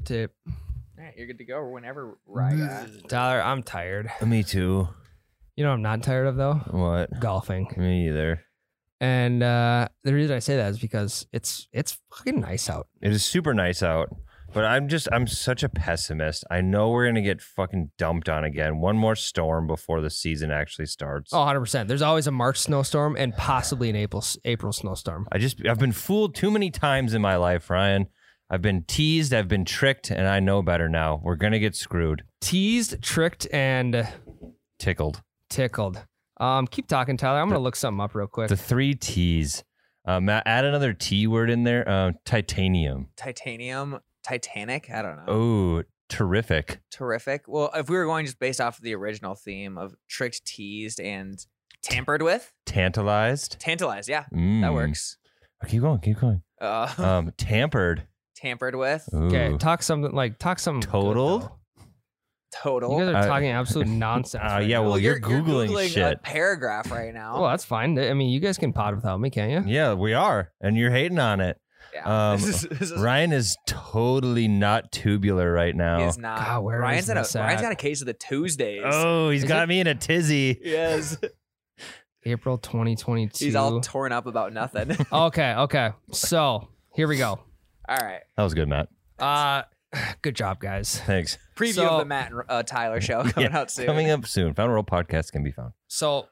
tape. All right, you're good to go whenever, Ryan. Tyler, I'm tired. Me too. You know what I'm not tired of, though? What? Golfing. Me either. And the reason I say that is because it's fucking nice out. It is super nice out. But I'm such a pessimist. I know we're going to get fucking dumped on again. One more storm before the season actually starts. Oh, 100%. There's always a March snowstorm and possibly an April snowstorm. I've been fooled too many times in my life, Ryan. I've been teased, I've been tricked, and I know better now. We're going to get screwed. Teased, tricked, and Tickled. tickled. Keep talking, Tyler. I'm going to look something up real quick. The 3 T's. Matt, add another T word in there. Titanium. Titanium, Titanic. I don't know. Oh, terrific. Terrific. Well, if we were going just based off of the original theme of tricked, teased, and tampered with, Tantalized. tantalized. Yeah, that Mm. works. Keep going. Tampered. Tampered with, Ooh. Okay, talk something good, Totaled? though. total. You guys are talking absolute nonsense. right yeah, now. well, you're Googling shit. a paragraph right now. Well, that's fine. I mean, you guys can pod without me, can't you? Yeah, we are. And you're hating on it. Yeah. This is Ryan is totally not tubular right now. he is not. God, where Ryan's is this Ryan's at? got a case of the Tuesdays. Oh, he's Is got it? me in a tizzy. Yes. April 2022. He's all torn up about nothing. Okay. So here we go. All right. That was good, Matt. Good job, guys. Thanks. Preview So- of the Matt and Tyler show coming out soon. Coming up soon. Found World Podcast can be found. So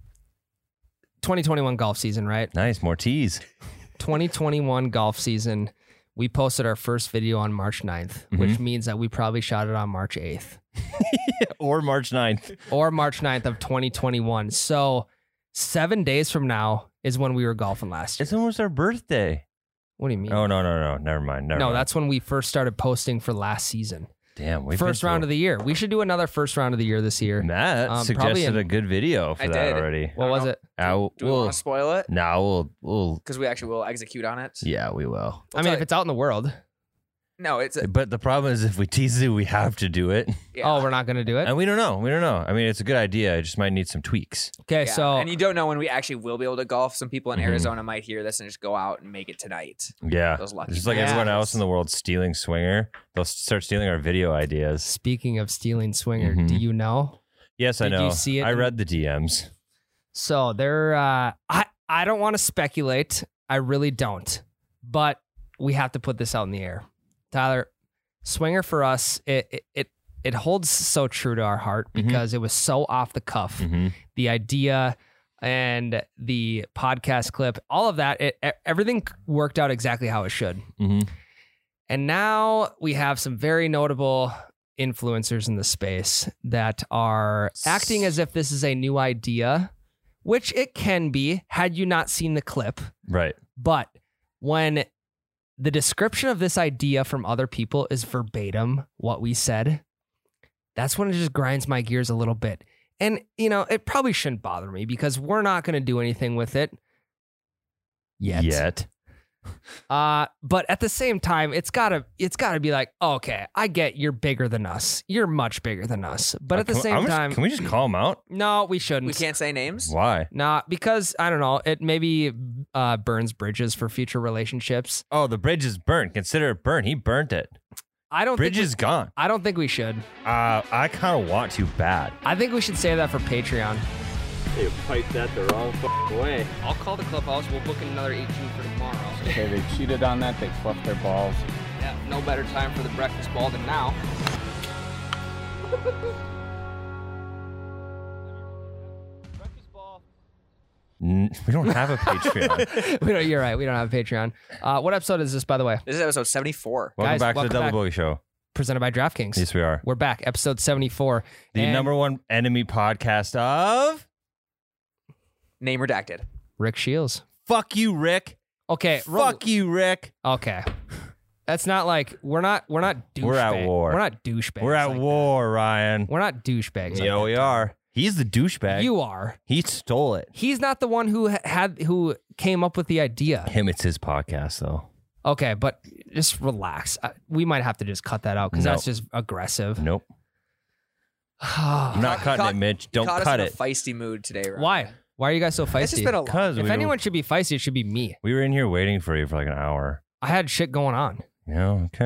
2021 golf season, right? Nice. More teas. 2021 golf season. We posted our first video on March 9th, which means that we probably shot it on March 8th Or March 9th. or March 9th of 2021. So 7 days from now is when we were golfing last year. It's almost our birthday. What do you mean? Oh, no. Never mind. No, that's when we first started posting for last season. Damn. First round of the year. We should do another first round of the year this year. Matt probably suggested in- a good video for I that did. already. What was it? Do we want to spoil it? We'll. Because we actually will execute on it. Yeah, we will. I mean, if it's out in the world. No, it's But the problem is, if we tease it, we have to do it, yeah. Oh, we're not going to do it? and we don't know. I mean, it's a good idea. It just might need some tweaks. Okay, Yeah. so and you don't know when we actually will be able to golf. Some people in Mhm. Arizona might hear this and just go out and make it tonight. Yeah, Those lucky just like bastards. everyone else in the world stealing Swinger, they'll start stealing our video ideas. speaking of stealing Swinger, Mhm. do you know? Yes, I Did you know. see it I in- read the DMs. So there, I don't want to speculate. I really don't. But we have to put this out in the air. Tyler, Swinger for us, it holds so true to our heart because it was so off the cuff. Mhm. The idea and the podcast clip, all of that, everything worked out exactly how it should. Mhm. And now we have some very notable influencers in the space that are acting as if this is a new idea, which it can be had you not seen the clip. Right. But when the description of this idea from other people is verbatim what we said, that's when it just grinds my gears a little bit. And, you know, it probably shouldn't bother me because we're not going to do anything with it yet. But at the same time, it's gotta be like, okay, I get you're bigger than us. You're much bigger than us. But at the same time, can we just call them out? no, we shouldn't. We can't say names. Why? Nah, because I don't know. It maybe burns bridges for future relationships. Oh, the bridge is burnt. Consider it burnt. He burnt it. I don't Bridge think is gone. I don't think we should. I kind of want to bad. I think we should say that for Patreon. They piped that the wrong way. I'll call the clubhouse. We'll book another 18 for tomorrow. Okay, they cheated on that. They fluffed their balls. Yeah, no better time for the breakfast ball than now. We don't have a Patreon. You're right. We don't have a Patreon. What episode is this, by the way? This is episode 74. Welcome Guys, back to welcome the Double back. Bogey Show. Presented by DraftKings. Yes, we are. We're back. Episode 74. The And number one enemy podcast of... Name redacted. Rick Shields. Fuck you, Rick. Okay. Fuck you, Rick. Okay. That's not like we're not douchebags. We're at war. We're not douchebags. We're at like war, Ryan. that. We're not douchebags. Yeah, like we that. are. He's the douchebag. You are. He stole it. He's not the one who came up with the idea. Him, it's his podcast, though. Okay, but just relax. We might have to just cut that out because No. that's just aggressive. Nope. I'm not cutting it, Mitch. Don't Caught cut us it. in a feisty mood today, Ryan. Why? Why are you guys so feisty? It's just been a lot. Because if anyone should be feisty, it should be me. we were in here waiting for you for like an hour. I had shit going on. Yeah, okay.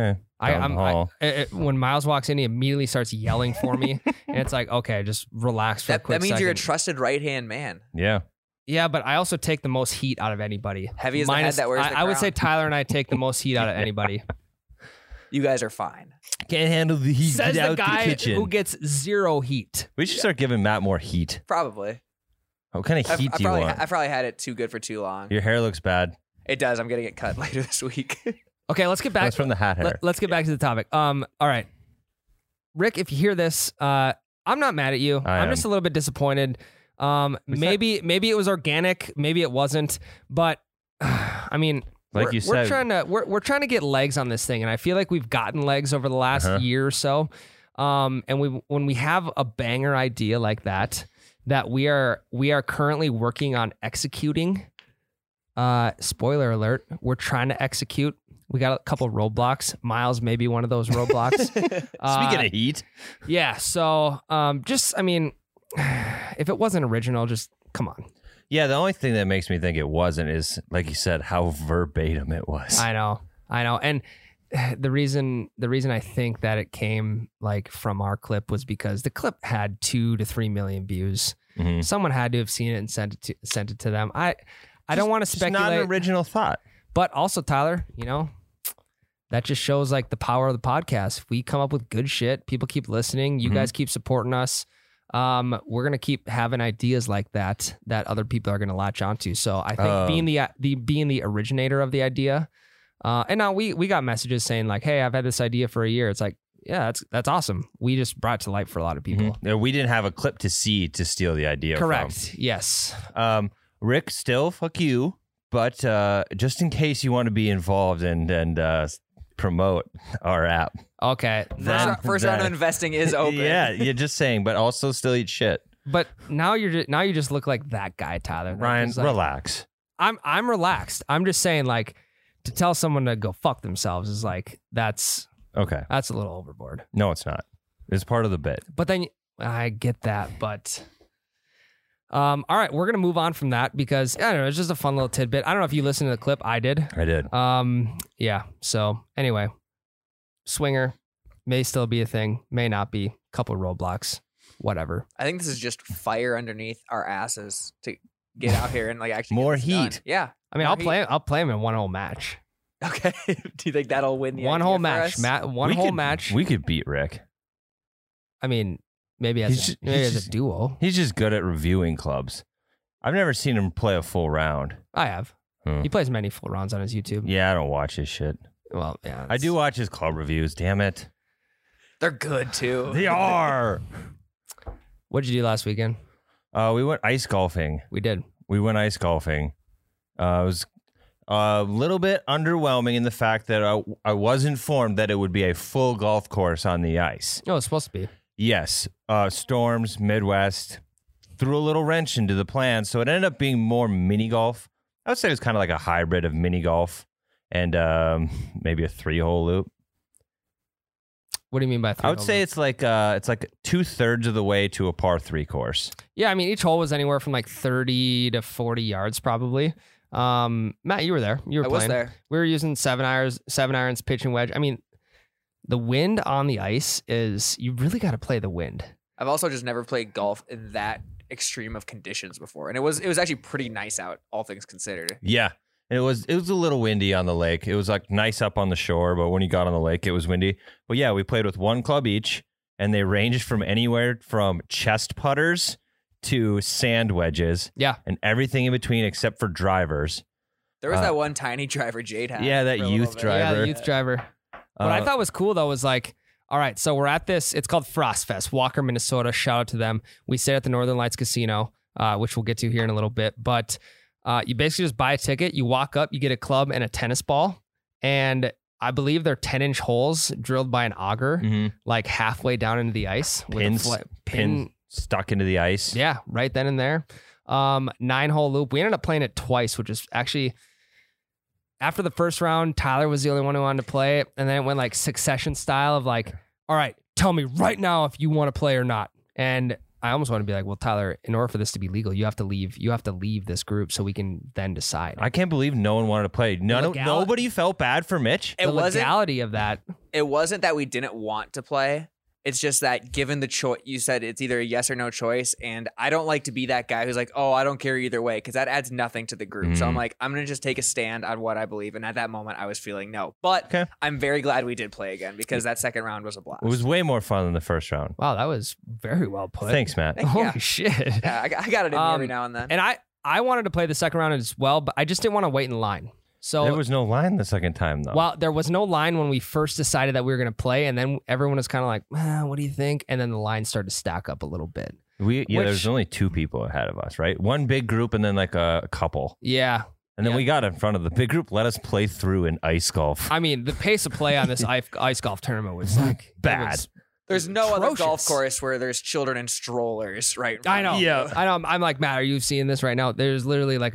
When Miles walks in, he immediately starts yelling for me, and it's like, okay, just relax for a quick That means second. you're a trusted right-hand man. Yeah. Yeah, but I also take the most heat out of anybody. Heavy as the head that wears the I would say crown. Tyler and I take the most heat out of anybody. You guys are fine. Can't handle the heat. Says Get the out guy the kitchen. who gets zero heat. We should start giving Matt more heat. Probably. What kind of heat do you want? I probably had it too good for too long. Your hair looks bad. It does. I'm getting it cut later this week. Okay, let's get back. That's from the hat hair. Let's get back to the topic. All right, Rick, if you hear this, I'm not mad at you. I'm just a little bit disappointed. Maybe it was organic, maybe it wasn't, but I mean, Like we're, you we're said- trying to get legs on this thing, and I feel like we've gotten legs over the last year or so. And when we have a banger idea like that we are currently working on executing. Spoiler alert, we're trying to execute. We got a couple roadblocks. Miles may be one of those roadblocks. Speaking of heat, Yeah, so if it wasn't original, just come on. yeah, the only thing that makes me think it wasn't is, like you said, how verbatim it was. I know. And the reason I think that it came like from our clip was because the clip had 2 to 3 million views. Mhm. Someone had to have seen it and sent it to them. I don't want to It's speculate, not an original thought. but also Tyler, that just shows like the power of the podcast. If we come up with good shit, people keep listening, you guys keep supporting us. We're gonna keep having ideas like that other people are gonna latch onto. So I think being the originator of the idea, and now we got messages saying like, "Hey, I've had this idea for a year." It's like, yeah, that's awesome. We just brought it to light for a lot of people. Yeah, we didn't have a clip to see to steal the idea Correct. Yes. from. Rick, still fuck you, but just in case you want to be involved and promote our app. Okay. First round of investing is open. Yeah, you're just saying, but also still eat shit. But now you just look like that guy, Tyler. Ryan, Like, relax. I'm relaxed. I'm just saying, like, to tell someone to go fuck themselves is like that's Okay. a little overboard. No, it's not. It's part of the bit. But then I get that, but all right, we're gonna move on from that because I don't know, it's just a fun little tidbit. I don't know if you listened to the clip. I did. I did. Yeah. So anyway, swinger may still be a thing, may not be. Couple roadblocks, whatever. I think this is just fire underneath our asses to get out here and like actually More get this done. heat. Yeah. I mean, I'll play him in one whole match. Okay. Do you think that'll win the One idea whole for match. us? One whole match. We could beat Rick. I mean, maybe He's as a just- duo. He's just good at reviewing clubs. I've never seen him play a full round. I have. Hmm. He plays many full rounds on his YouTube. Yeah, I don't watch his shit. Well, yeah. I do watch his club reviews. Damn it. They're good too. They are. What'd you do last weekend? We went ice golfing. We did. We went ice golfing. It was a little bit underwhelming in the fact that I was informed that it would be a full golf course on the ice. Oh, it's supposed to be. Yes, storms, Midwest, threw a little wrench into the plan. So it ended up being more mini golf. I would say it was kind of like a hybrid of mini golf and maybe a 3-hole loop. What do you mean by 3? I would say it's like 2/3 of the way to a par 3 course. Yeah, I mean, each hole was anywhere from like 30 to 40 yards probably. Matt, you were there. You were I playing. was there. We were using 7 irons, pitch and wedge. I mean, the wind on the ice is, you really got to play the wind. I've also just never played golf in that extreme of conditions before, and it was actually pretty nice out, all things considered. Yeah. And it was a little windy on the lake. It was like nice up on the shore, but when you got on the lake, it was windy. But yeah, we played with one club each, and they ranged from anywhere from chest putters to sand wedges. Yeah. And everything in between except for drivers. There was that one tiny driver Jade had. Yeah, that for a little youth bit. driver. Yeah, the youth driver. What I thought was cool though was like, all right, so we're at this, it's called Frost Fest, Walker, Minnesota. Shout out to them. We stay at the Northern Lights Casino, which we'll get to here in a little bit. But you basically just buy a ticket, you walk up, you get a club and a tennis ball. And I believe they're 10-inch holes drilled by an auger, like halfway down into the ice. With a Pin stuck into the ice. Yeah, right then and there. 9-hole loop. We ended up playing it twice, which is actually, after the first round, Tyler was the only one who wanted to play it. And then it went like succession style of like, all right, tell me right now if you want to play or not. And I almost want to be like, well, Tyler, in order for this to be legal, you have to leave this group so we can then decide. I can't believe no one wanted to play. Nobody felt bad for Mitch. It the wasn't. legality of that. It wasn't that we didn't want to play. It's just that given the choice, you said it's either a yes or no choice. And I don't like to be that guy who's like, oh, I don't care either way, because that adds nothing to the group. So I'm like, I'm going to just take a stand on what I believe. And at that moment, I was feeling no. But Okay. I'm very glad we did play again, because that second round was a blast. It was way more fun than the first round. Wow, that was very well put. Thanks, Matt. Yeah. Holy shit. Yeah, I got it in every now and then. And I wanted to play the second round as well, but I just didn't want to wait in line. So There was no line the second time, though. well, there was no line when we first decided that we were going to play, and then everyone was kind of like, what do you think? And then the line started to stack up a little bit. There's only 2 people ahead of us, right? One big group and then like a couple. Yeah. And then Yeah. we got in front of the big group. Let us play through in ice golf. I mean, the pace of play on this ice golf tournament was like it Bad. was- There's no other golf atrocious. course where there's children in strollers, right? in I front know. of you. Yeah. I know. I'm like, Matt, are you seeing this right now? There's literally like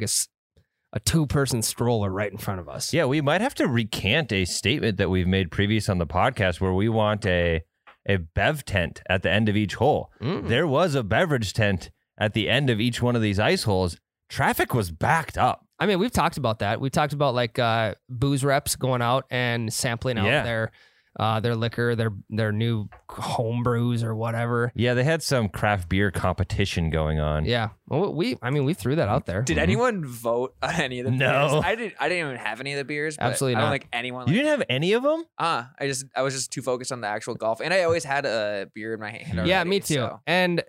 a 2-person stroller right in front of us. Yeah, we might have to recant a statement that we've made previous on the podcast where we want a bev tent at the end of each hole. There was a beverage tent at the end of each one of these ice holes. Traffic was backed up. I mean, we've talked about that. We talked about like booze reps going out and sampling out their liquor, their new home brews or whatever. Yeah, they had some craft beer competition going on. Yeah. Well, we threw that out there. Did anyone vote on any of the No. beers? I didn't even have any of the beers. But Absolutely I don't not. think anyone. You didn't have any of them? I was just too focused on the actual golf, and I always had a beer in my hand. Yeah, already, me too. so. And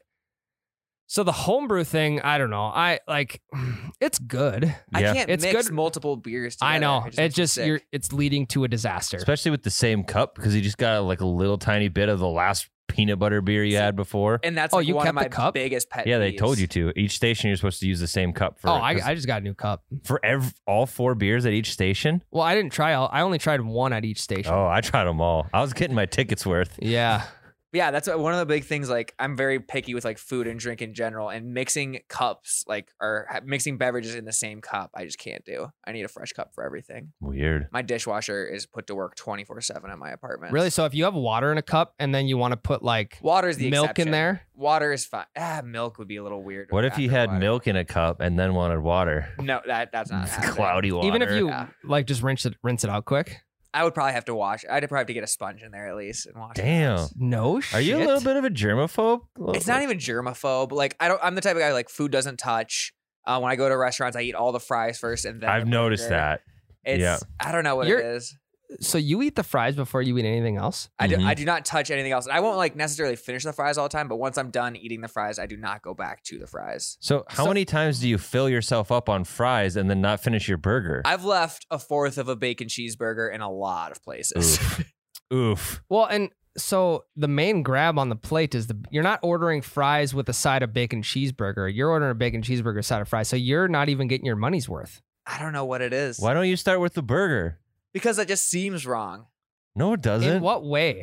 so the homebrew thing, I don't know. I like it's good. I Yeah. can't It's mix good. multiple beers together. I know. It It's makes me just sick. it's leading to a disaster. Especially with the same cup because you just got like a little tiny bit of the last peanut butter beer you had before. And that's Oh, like you one of kept the my cup? biggest pet Yeah, they peeves. told you to. Each station you're supposed to use the same cup for. Oh, I just got a new cup. for all 4 beers at each station. Well, I didn't try all. I only tried one at each station. Oh, I tried them all. I was getting my tickets worth. Yeah. Yeah, that's one of the big things. Like, I'm very picky with like food and drink in general, and mixing cups, mixing beverages in the same cup, I just can't do. I need a fresh cup for everything. Weird. My dishwasher is put to work 24/7 at my apartment. Really? So if you have water in a cup and then you want to put like Water is the milk exception. in there? Water is fine. Milk would be a little weird. What if you after had water. milk in a cup and then wanted water? No, that's not happening. Cloudy water. even if you Yeah. like just rinse it out quick? I would probably have to wash. I'd probably have to get a sponge in there at least and wash. it. Damn. No shit. Are you a little bit of a germaphobe? It's not even germaphobe. Like, I'm the type of guy like food doesn't touch. When I go to restaurants, I eat all the fries first and then I've the noticed burger. that. It's Yeah. I don't know what You're- it is. So you eat the fries before you eat anything else? I Mhm. do not touch anything else. I won't like necessarily finish the fries all the time, but once I'm done eating the fries, I do not go back to the fries. So, how many times do you fill yourself up on fries and then not finish your burger? I've left a fourth of a bacon cheeseburger in a lot of places. Oof. Oof. Well, and so the main grab on the plate is you're not ordering fries with a side of bacon cheeseburger. You're ordering a bacon cheeseburger side of fries. So you're not even getting your money's worth. I don't know what it is. Why don't you start with the burger? Because it just seems wrong. No, it doesn't. In what way?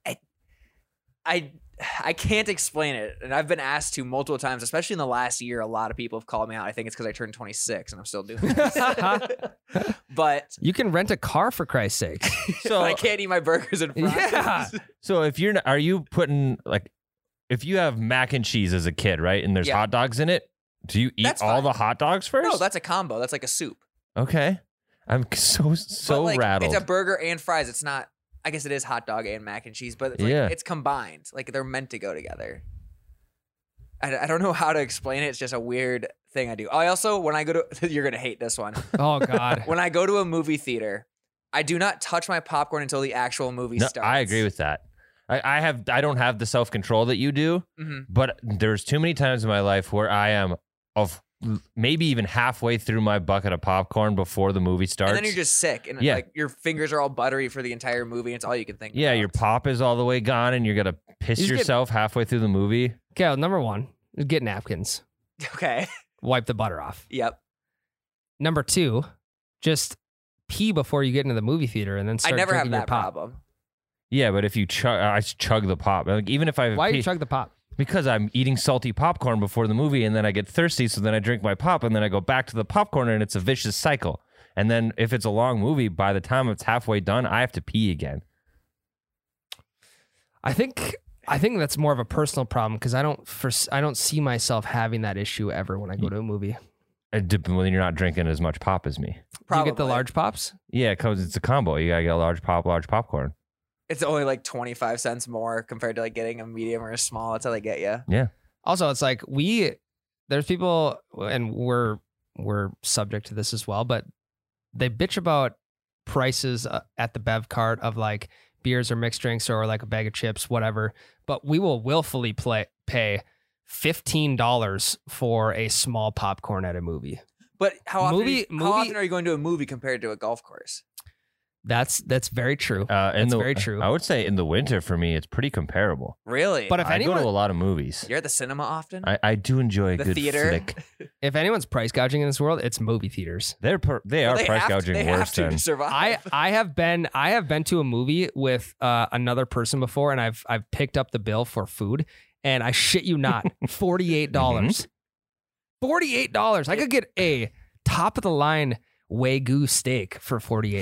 I can't explain it, and I've been asked to multiple times, especially in the last year. A lot of people have called me out. I think it's because I turned 26 and I'm still doing this. But You can rent a car for Christ's sake. So, I can't eat my burgers and fries. Yeah. so if you're, are you putting like, if you have mac and cheese as a kid, right, and there's Yeah. hot dogs in it, do you eat That's all fine. the hot dogs first? No, that's a combo. That's like a soup. okay. I'm so But, like, rattled. It's a burger and fries. It's not. I guess it is hot dog and mac and cheese, but it's like, Yeah. it's combined. Like they're meant to go together. I don't know how to explain it. It's just a weird thing I do. I also, when I go to, you're gonna hate this one. Oh God. When I go to a movie theater, I do not touch my popcorn until the actual movie No, starts. I agree with that. I don't have the self control that you do, Mhm. but there's too many times in my life where I am maybe even halfway through my bucket of popcorn before the movie starts. And then you're just sick, and Yeah. like your fingers are all buttery for the entire movie. And it's all you can think. yeah, about. your pop is all the way gone, and you're gonna piss You just get- yourself halfway through the movie. Okay, well, number one, get napkins. Okay. Wipe the butter off. Yep. Number two, just pee before you get into the movie theater and then I start never have drinking your that pop. problem. Yeah, but if you I chug the pop, like, even if I Why you chug the pop? because I'm eating salty popcorn before the movie, and then I get thirsty, so then I drink my pop, and then I go back to the popcorn, and it's a vicious cycle. And then if it's a long movie, by the time it's halfway done, I have to pee again. I think I think that's more of a personal problem because I don't see myself having that issue ever when I go to a movie. When you're not drinking as much pop as me. Probably. Do you get the large pops? Yeah, because it's a combo. You gotta get a large popcorn. It's only like 25 cents more compared to like getting a medium or a small. That's how they get you. Yeah. Also, it's like there's people, and we're subject to this as well, but they bitch about prices at the bev cart of like beers or mixed drinks or like a bag of chips, whatever. But we will willfully pay $15 for a small popcorn at a movie. But how often Movie- are you going to a movie compared to a golf course? That's very true. That's very true. I would say in the winter for me, it's pretty comparable. Really? But if I go anyone, to a lot of movies. You're at the cinema often? I do enjoy a The good theater? flick. if anyone's price gouging in this world, it's movie theaters. They are Well, price have to- gouging they worse have to than. survive. I have been to a movie with another person before, and I've picked up the bill for food, and I shit you not, $48. $48. I could get a top of the line Wagyu steak for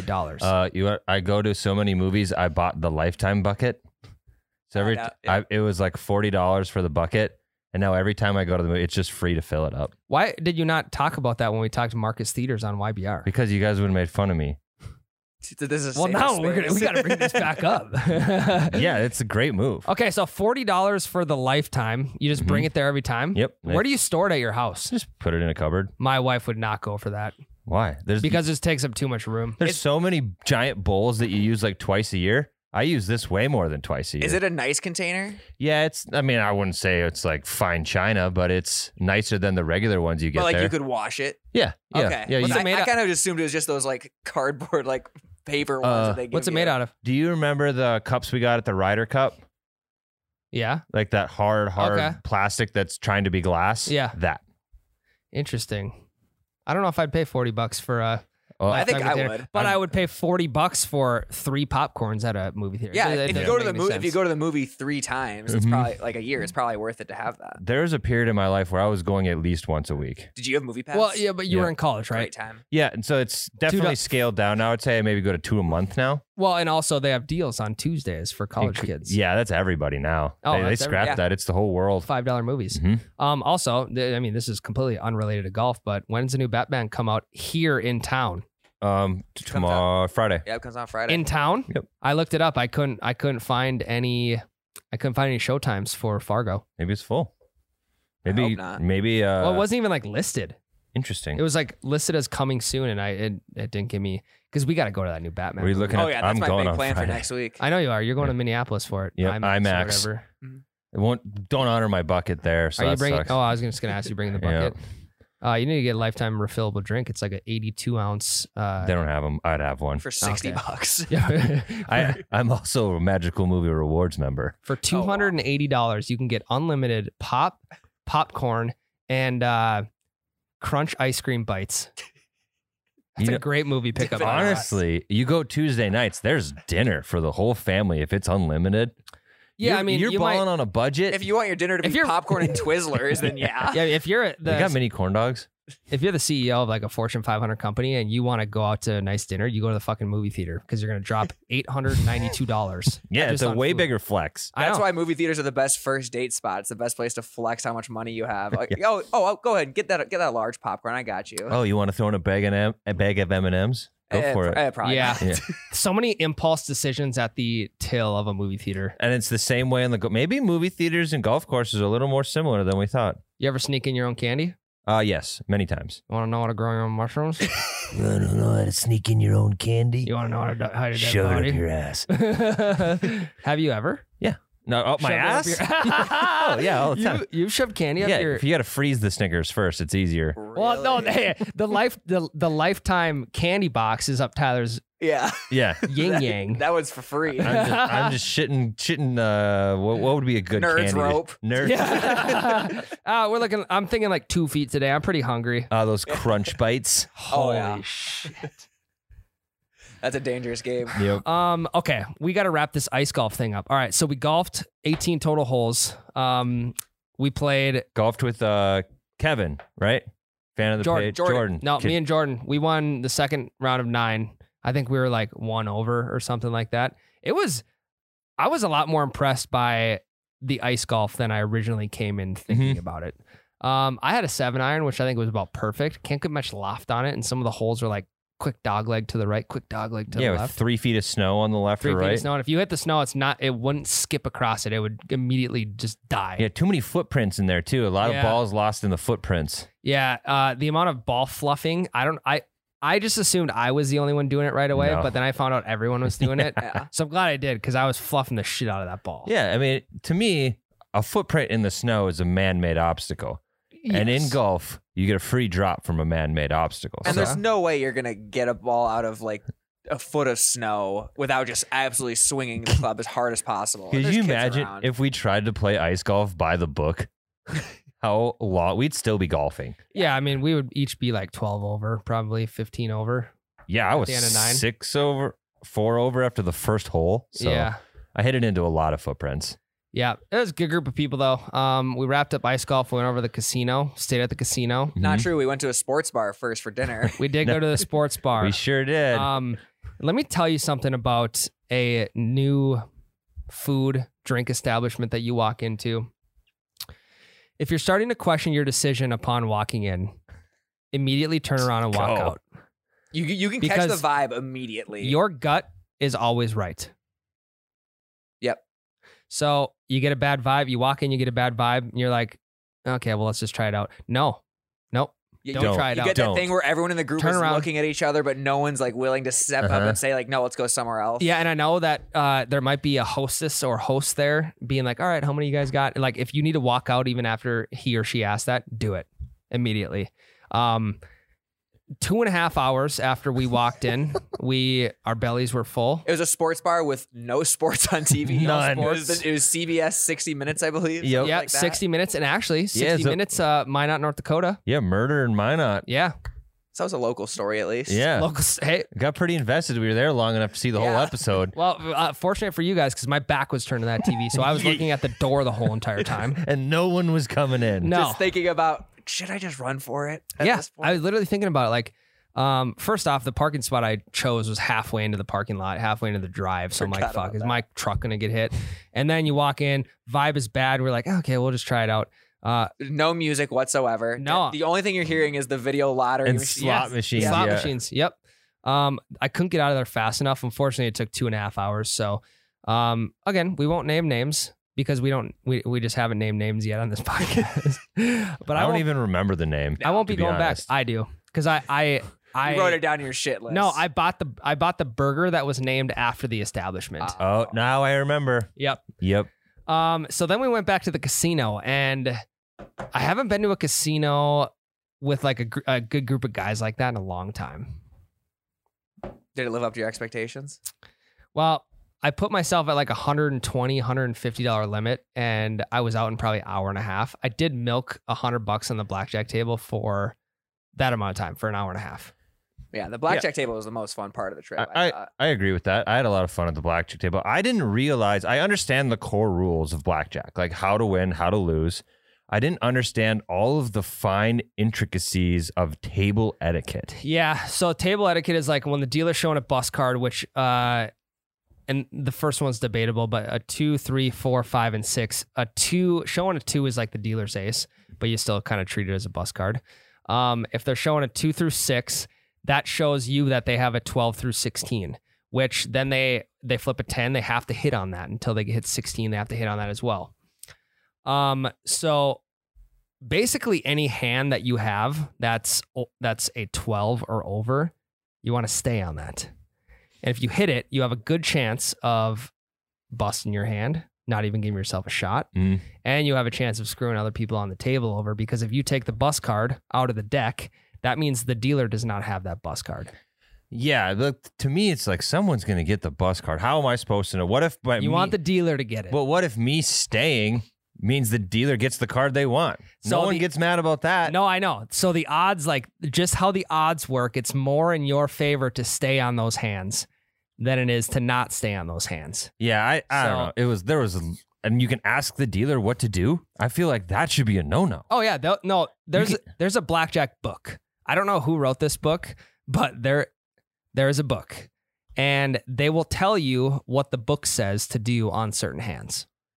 $48. I go to so many movies. I bought the Lifetime bucket. So I know, yeah. it was like $40 for the bucket, and now every time I go to the movie, it's just free to fill it up. Why did you not talk about that when we talked to Marcus Theaters on YBR? Because you guys would have made fun of me. This is Well, safe now space. we got to bring this back up. Yeah, it's a great move. Okay, so $40 for the Lifetime. You just bring it there every time. Yep. Where do you store it at your house? Just put it in a cupboard? My wife would not go for that Why? because it takes up too much room. There's so many giant bowls that you use like twice a year. I use this way more than twice a year. Is it a nice container? Yeah, I wouldn't say it's like fine china, but it's nicer than the regular ones you get But like there. you could wash it. Yeah. Okay. Yeah. What's you- it made I out- kind of assumed it was just those like cardboard like paper ones that they give What's it you. made out of? do you remember the cups we got at the Ryder Cup? Yeah. Like that hard Okay. plastic that's trying to be glass? Yeah. That. Interesting. I don't know if I'd pay $40 for a Oh, I think Lifetime I container, would. but I would pay $40 for 3 popcorns at a movie theater. Yeah, It if you doesn't go to make the any movie, if you sense. go to the movie 3 times, it's Mhm. probably like a year. It's probably worth it to have that. there was a period in my life where I was going at least once a week. Did you have movie pass? Well, yeah, but you Yeah. were in college, right? Great time. Yeah, and so it's definitely do- scaled down. Now I'd say I maybe go to 2 a month now. Well, and also they have deals on Tuesdays for college kids. Yeah, that's everybody now. Oh, they that's scrapped yeah. that. It's the whole world. $5 movies. Mhm. Also, this is completely unrelated to golf, but when's the new Batman come out here in town? Tomorrow, Friday. Yeah, it comes on Friday. In town? Yep. I looked it up. I couldn't find any showtimes for Fargo. Maybe it's full. I Maybe hope not. maybe Well, it wasn't even like listed. interesting. It was like listed as coming soon, and it didn't give me because we got to go to that new Batman. Were you movie. looking oh at yeah, that's I'm my going big on plan Friday. for next week. I know you are. You're going to Minneapolis for it. Yep, or IMAX. whatever. Don't honor my bucket there. So Are you that bringing? sucks. Oh, I was just gonna ask you bringing the Yeah. bucket. You need to get a Lifetime refillable drink. It's like an 82 ounce. They don't have them. I'd have one. For $60. Yeah. I'm also a Magical Movie Rewards member. For $280, you can get unlimited popcorn, and Crunch ice cream bites. That's You a know, great movie pickup. Dip it on honestly, you go Tuesday nights. There's dinner for the whole family if it's unlimited. Yeah, I mean, you're you balling might. on a budget. If you want your dinner to If be you're- popcorn and Twizzlers, then yeah. Yeah, if you're they got mini corn dogs. if you're the CEO of like a Fortune 500 company and you want to go out to a nice dinner, you go to the fucking movie theater because you're gonna drop $892. Yeah, it's just a on way food. bigger flex. I That's know. why movie theaters are the best first date spots. The best place to flex how much money you have. Like, oh, go ahead and get that large popcorn. I got you. Oh, you want to throw in a bag of M&Ms? Go for it. Probably Yeah. not. Yeah. So many impulse decisions at the till of a movie theater. And it's the same way in the maybe movie theaters and golf courses are a little more similar than we thought. You ever sneak in your own candy? Yes, many times. You want to know how to grow your own mushrooms? You want to know how to sneak in your own candy? You want to know how to hide a dead Shove it body? up your ass. Have you ever? No, up my Shove it up ass? your- Oh, yeah, all the time. You've shoved candy up Yeah, your... if you got to freeze the Snickers first, it's easier. Well, no, the Lifetime candy box is up Tyler's Yeah. Yeah. yin yang. That was for free. I'm just shitting. What would be a good Nerd's candy? rope. Nerd. Yeah. I'm thinking like 2 feet today. I'm pretty hungry. Those crunch bites. Oh, yeah. Holy shit. That's a dangerous game. Yep. Okay, we got to wrap this ice golf thing up. All right, so we golfed 18 total holes. We played Golfed with Kevin, right? Fan of the Jordan. page. Jordan. No, Kid- me and Jordan. We won the second round of 9. I think we were like 1 over or something like that. I was a lot more impressed by the ice golf than I originally came in thinking about it. I had a 7-iron, which I think was about perfect. Can't get much loft on it, and some of the holes are like quick dog leg to the right, quick dog leg to the with left. 3 feet of snow on the left 3 or feet right. of snow, and if you hit the snow, it wouldn't skip across it. It would immediately just die. Yeah, too many footprints in there too. A lot Yeah. of balls lost in the footprints. Yeah, the amount of ball fluffing, I just assumed I was the only one doing it right away, No. but then I found out everyone was doing it. Yeah. So I'm glad I did because I was fluffing the shit out of that ball. Yeah, I mean, to me, a footprint in the snow is a man-made obstacle. And in Yes. golf, you get a free drop from a man-made obstacle. And So- there's no way you're gonna get a ball out of like a foot of snow without just absolutely swinging the club as hard as possible. Could There's you kids imagine around. if we tried to play ice golf by the book? How long we'd still be golfing? Yeah, I mean, we would each be like 12 over, probably 15 over. Yeah, I was the end of 9. 6 over, 4 over after the first hole. So Yeah. I hit it into a lot of footprints. Yeah, it was a good group of people though. We wrapped up ice golf, went over to the casino, stayed at the casino. Not true. We went to a sports bar first for dinner. We did go to the sports bar. We sure did. Let me tell you something about a new food drink establishment that you walk into. If you're starting to question your decision upon walking in, immediately turn around and walk Go. out. You can catch the Because vibe immediately. Your gut is always right. Yep. So you get a bad vibe, you walk in, you get a bad vibe, and you're like, okay, well, let's just try it out. Nope. You, Don't try it you out. get Don't. that thing where everyone in the group Turn is around. looking at each other, but no one's like willing to step up Uh-huh. and say like, no, let's go somewhere else. Yeah, and I know that there might be a hostess or host there being like, all right, how many of you guys got? And like, if you need to walk out even after he or she asked that, do it immediately. 2.5 hours after we walked in, our bellies were full. It was a sports bar with no sports on TV. None. It was CBS 60 Minutes, I believe. Yep. something Yeah, like that. 60 minutes. And actually, 60 Yeah, so- minutes, Minot, North Dakota. Yeah, murder in Minot. Yeah. So that was a local story at least. Yeah. Locals. Hey, Got pretty invested. We were there long enough to see the whole Yeah. episode. well, fortunate for you guys because my back was turned to that TV. So I was looking at the door the whole entire time. And no one was coming in. No. Just thinking about, should I just run for it? At Yeah, this point? I was literally thinking about it. Like, first off, the parking spot I chose was halfway into the parking lot, halfway into the drive. So I'm like, Forgot fuck, about is that. my truck gonna get hit? And then you walk in, vibe is bad. We're like, okay, we'll just try it out. No music whatsoever. No. The only thing you're hearing is the video lottery And machine. slot machines. Slot yeah. machines. Yep. I couldn't get out of there fast enough. Unfortunately, it took 2.5 hours. So, again, we won't name names because we just haven't named names yet on this podcast. But I don't won't even remember the name. I won't be to be going honest. back. I do because I You wrote it down in your shit list. No, I bought the burger that was named after the establishment. Oh, now I remember. Yep. Yep. So then we went back to the casino, and I haven't been to a casino with like a good group of guys like that in a long time. Did it live up to your expectations? Well, I put myself at like $120, $150 limit, and I was out in probably an hour and a half. I did milk $100 on the blackjack table for that amount of time, for an hour and a half. Yeah, the blackjack table was the most fun part of the trip. I thought. I agree with that. I had a lot of fun at the blackjack table. I didn't realize, I understand the core rules of blackjack, like how to win, how to lose. I didn't understand all of the fine intricacies of table etiquette. Yeah. So table etiquette is like when the dealer's showing a bus card, which, and the first one's debatable, but a 2, 3, 4, 5, and 6. Showing a 2 is like the dealer's ace, but you still kind of treat it as a bus card. If they're showing a 2 through 6, that shows you that they have a 12 through 16, which then they flip a 10. They have to hit on that until they hit 16. They have to hit on that as well. So basically any hand that you have that's a 12 or over, you want to stay on that. And if you hit it, you have a good chance of busting your hand, not even giving yourself a shot. Mm. And you have a chance of screwing other people on the table over, because if you take the bus card out of the deck, that means the dealer does not have that bus card. Yeah, look, to me, it's like someone's going to get the bus card. How am I supposed to know? What if You want the dealer to get it. Well, what if me staying means the dealer gets the card they want? So No one gets mad about that. No, I know. So the odds, like just how the odds work, it's more in your favor to stay on those hands than it is to not stay on those hands. Yeah, I don't know. And you can ask the dealer what to do. I feel like that should be a no-no. Oh yeah, there's a blackjack book. I don't know who wrote this book, but there is a book, and they will tell you what the book says to do on certain hands.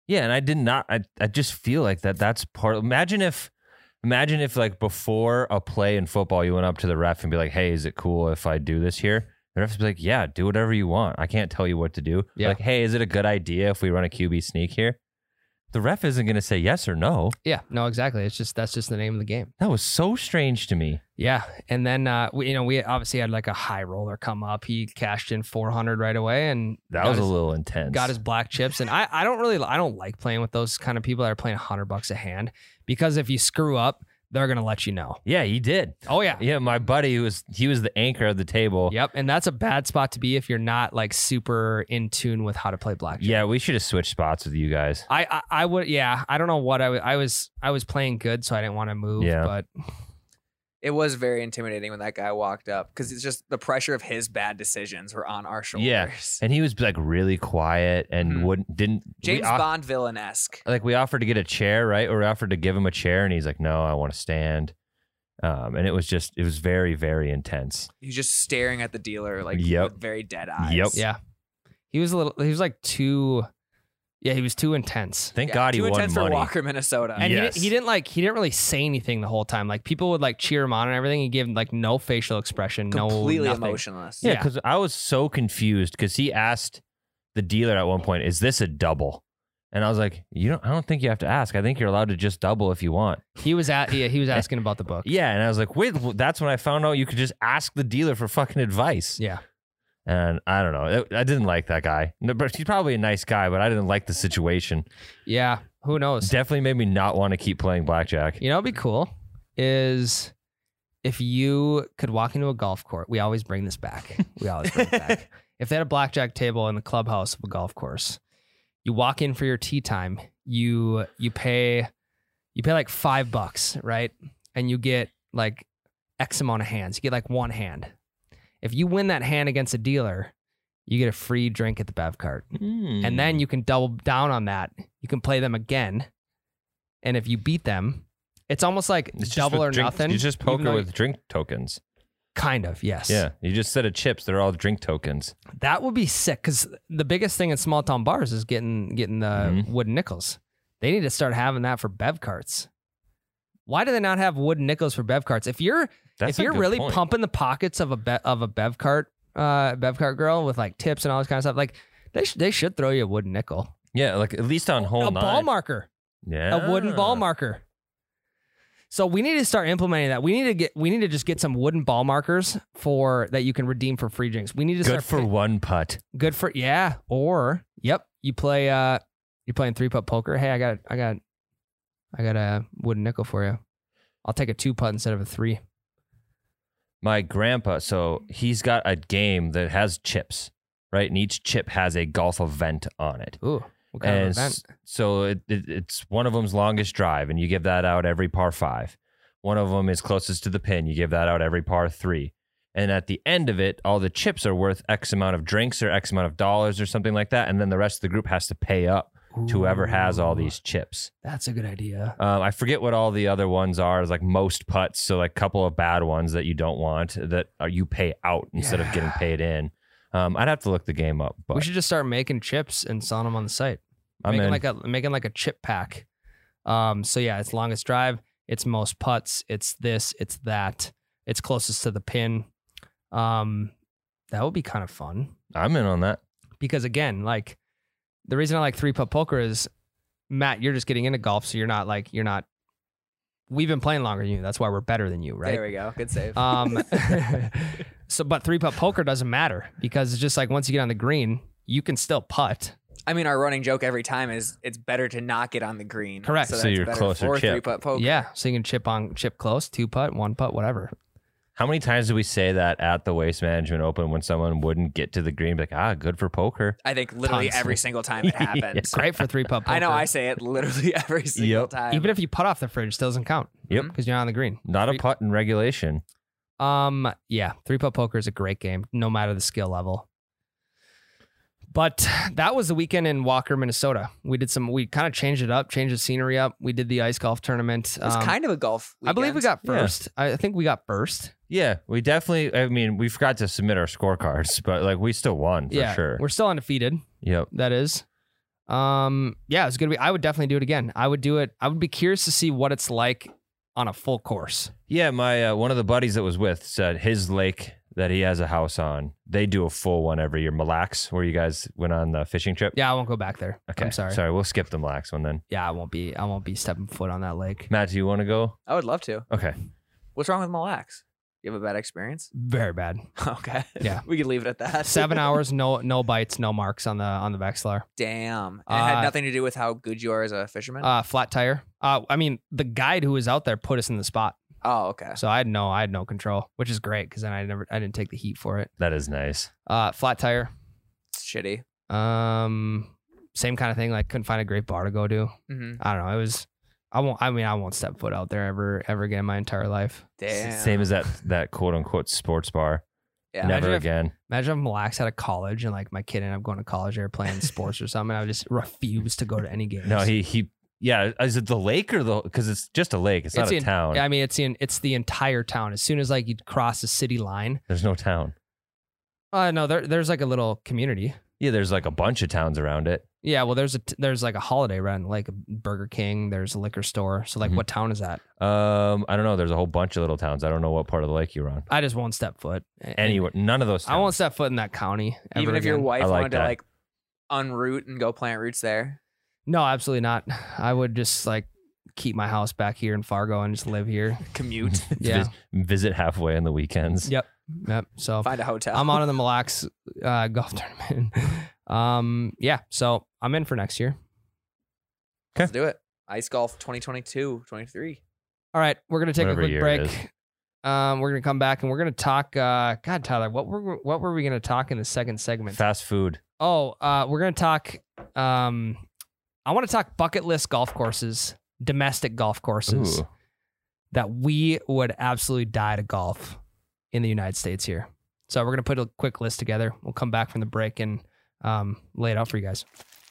Yeah, and I did not. I just feel like that's part. Imagine if like before a play in football, you went up to the ref and be like, "Hey, is it cool if I do this here?" The ref would be like, "Yeah, do whatever you want. I can't tell you what to do." Yeah. Like, "Hey, is it a good idea if we run a QB sneak here?" The ref isn't going to say yes or no. Yeah, no, exactly. That's just the name of the game. That was so strange to me. Yeah, and then we obviously had like a high roller come up. He cashed in 400 right away, and That was a little intense. got his black chips. And I don't like playing with those kind of people that are playing $100 a hand, because if you screw up, they're gonna let you know. Yeah, he did. Oh yeah. Yeah, my buddy he was the anchor of the table. Yep, and that's a bad spot to be if you're not like super in tune with how to play blackjack. Yeah, we should have switched spots with you guys. I would. Yeah, I don't know what I was playing good, so I didn't want to move. Yeah. But It was very intimidating when that guy walked up because it's just the pressure of his bad decisions were on our shoulders. Yeah, and he was like really quiet and Mhm. didn't James Bond villain-esque. like we offered to get a chair, right? Or we offered to give him a chair, and he's like, "No, I want to stand." And it was very, very intense. He's just staring at the dealer like Yep. with very dead eyes. Yep. yeah, he was like too. Yeah, he was too intense. Thank Yeah, God he too won intense money. for Walker, Minnesota. And Yes. he didn't really say anything the whole time. Like people would like cheer him on and everything. He gave like no facial expression, Completely no nothing. emotionless. Yeah, Yeah. because I was so confused because he asked the dealer at one point, "Is this a double?" And I was like, I don't think you have to ask. I think you're allowed to just double if you want." He was asking about the book. Yeah, and I was like, "Wait, that's when I found out you could just ask the dealer for fucking advice." Yeah. And I don't know. I didn't like that guy. No, but he's probably a nice guy, but I didn't like the situation. Yeah. Who knows? Definitely made me not want to keep playing blackjack. You know what'd be cool is if you could walk into a golf course. We always bring this back. If they had a blackjack table in the clubhouse of a golf course, you walk in for your tee time, you pay like $5, right? And you get like X amount of hands. You get like one hand. If you win that hand against a dealer, you get a free drink at the Bev cart. And then you can double down on that. You can play them again. And if you beat them, it's almost like It's just double with or drink- nothing. You just even poker though- with drink tokens. Kind of, yes. Yeah, you just said of chips. They're all drink tokens. That would be sick because the biggest thing in small town bars is getting the wooden nickels. They need to start having that for Bev carts. Why do they not have wooden nickels for Bev carts? If you're That's a good really point. pumping the pockets of a Bev cart girl with like tips and all this kind of stuff, like they should throw you a wooden nickel, Yeah, like at least on hole a 9. ball marker, Yeah, a wooden ball marker. So we need to start implementing that. We need to just get some wooden ball markers that you can redeem for free drinks. We need to Good start for one putt. Good for or yep. You play you're playing 3-putt poker. Hey, I got a wooden nickel for you. I'll take a 2-putt instead of a 3. My grandpa, so he's got a game that has chips, right? And each chip has a golf event on it. Ooh, what kind And of event? so it's one of them's longest drive, and you give that out every par 5. One of them is closest to the pin. You give that out every par 3. And at the end of it, all the chips are worth X amount of drinks or X amount of dollars or something like that. And then the rest of the group has to pay up to whoever has all these chips. That's a good idea. I forget what all the other ones are. It's like most putts, so like a couple of bad ones that you don't want that you pay out instead of getting paid in. I'd have to look the game up, but We should just start making chips and selling them on the site. I'm in. Making like a chip pack. So yeah, it's longest drive. It's most putts. It's this. It's that. It's closest to the pin. That would be kind of fun. I'm in on that. Because again, like the reason I like 3-putt poker is, Matt, you're just getting into golf, so you're not. We've been playing longer than you. That's why we're better than you, right? There we go. Good save. But 3-putt poker doesn't matter because it's just like once you get on the green, you can still putt. I mean, our running joke every time is it's better to not get on the green. Correct. So, So that's you're better closer for chip. 3-putt poker. Yeah, so you can chip close, 2-putt, 1-putt, whatever. How many times do we say that at the Waste Management Open when someone wouldn't get to the green? Be like, good for poker. I think literally Tons. every single time it happens. It's great for 3-putt poker. I know I say it literally every single Yep. time. Even if you putt off the fridge, still doesn't count. Yep. Because you're not on the green. Not a putt in regulation. Yeah, 3-putt poker is a great game, no matter the skill level. But that was the weekend in Walker, Minnesota. We kind of changed it up, changed the scenery up. We did the ice golf tournament. it was kind of a golf weekend. I believe we got Yeah. first. I think we got first. Yeah, we definitely. I mean, we forgot to submit our scorecards, but like we still won for Yeah, sure. we're still undefeated. Yep. That is. Yeah, it's gonna be. I would definitely do it again. I would do it. I would be curious to see what it's like on a full course. Yeah, my one of the buddies that was with said his lake that he has a house on, they do a full one every year. Mille Lacs, where you guys went on the fishing trip. Yeah, I won't go back there. Okay, I'm sorry. Sorry, we'll skip the Mille Lacs one then. Yeah, I won't be stepping foot on that lake. Matt, do you want to go? I would love to. Okay. What's wrong with Mille Lacs? You have a bad experience? Very bad. Okay. Yeah. We could leave it at that. 7 hours, no bites, no marks on the Vexilar. Damn. And it had nothing to do with how good you are as a fisherman? Flat tire. I mean, the guide who was out there put us in the spot, Oh, okay. so I had no control, which is great because then I didn't take the heat for it. That is nice. Flat tire. It's shitty. Same kind of thing. Like couldn't find a great bar to go to. Mm-hmm. I don't know. It was. I won't step foot out there ever again in my entire life. Damn. Same as that quote unquote sports bar. Yeah. Never Imagine if- again. Imagine if Mille Lacs had a college and like my kid ended up going to college or playing sports or something. I would just refuse to go to any games. No, he. Yeah, is it the lake or the? Because it's just a lake. It's not a town. I mean, it's the entire town. As soon as like you cross the city line. There's no town. No, there's like a little community. Yeah, there's like a bunch of towns around it. Yeah, well, there's like a Holiday run, like a Burger King. There's a liquor store. So like, Mhm. what town is that? I don't know. There's a whole bunch of little towns. I don't know what part of the lake you're on. I just won't step foot Anywhere, none of those towns. I won't step foot in that county. Even ever if your again. wife I like wanted to that. like unroot and go plant roots there. No, absolutely not. I would just like keep my house back here in Fargo and just live here. Commute. Yeah. Visit halfway on the weekends. Yep. So Find a hotel. I'm on the Mille Lacs golf tournament. Yeah. So I'm in for next year. Let's do it. Ice Golf 2022, 23. All right, we're gonna take Whatever a quick year it break. We're gonna come back and we're gonna talk. God, Tyler, what were we gonna talk in the second segment? Fast food. Oh, we're gonna talk. I want to talk bucket list golf courses, domestic golf courses Ooh. that we would absolutely die to golf in the United States here. So we're gonna put a quick list together. We'll come back from the break and lay it out for you guys.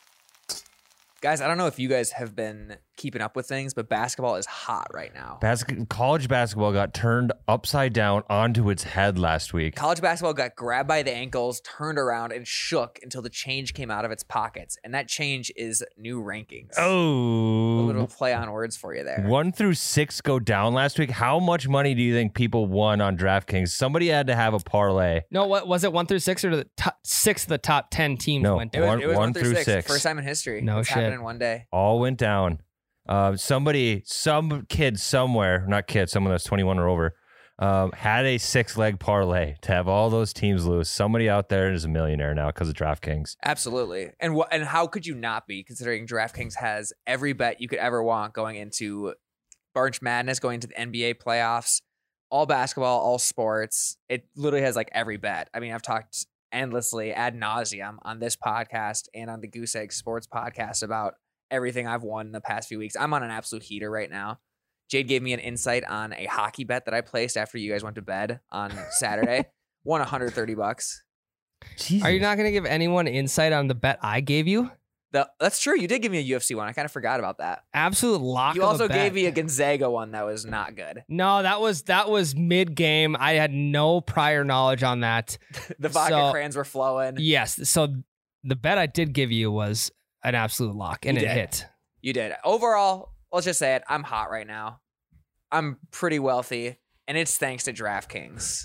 Guys, I don't know if you guys have been keeping up with things, but basketball is hot right now. College basketball got turned upside down onto its head last week. College basketball got grabbed by the ankles, turned around, and shook until the change came out of its pockets. And that change is new rankings. A little Oh, play on words for you there. 1 through 6 go down last week. How much money do you think people won on DraftKings? Somebody had to have a parlay. No, what was it? 1 through 6 or the top 6 of the top 10 teams No. went It down? was, it was 1 1 through through 6. 6. First time in history. No It's shit. happened in one day. All went down. Some kid somewhere, not kid, someone that's 21 or over, had a 6-leg parlay to have all those teams lose. Somebody out there is a millionaire now because of DraftKings. Absolutely. And and how could you not be, considering DraftKings has every bet you could ever want going into March Madness, going into the NBA playoffs, all basketball, all sports. It literally has like every bet. I mean, I've talked endlessly ad nauseum on this podcast and on the Goose Egg Sports podcast about everything I've won in the past few weeks. I'm on an absolute heater right now. Jade gave me an insight on a hockey bet that I placed after you guys went to bed on Saturday. Won $130. Are you not going to give anyone insight on the bet I gave you? That's true. You did give me a UFC one. I kind of forgot about that. Absolute lock. You of also a bet. gave me a Gonzaga one that was not good. No, that was mid game. I had no prior knowledge on that. The vodka So- crayons were flowing. Yes, so the bet I did give you was an absolute lock, and You it did. hit. You did. Overall, let's just say it. I'm hot right now. I'm pretty wealthy, and it's thanks to DraftKings.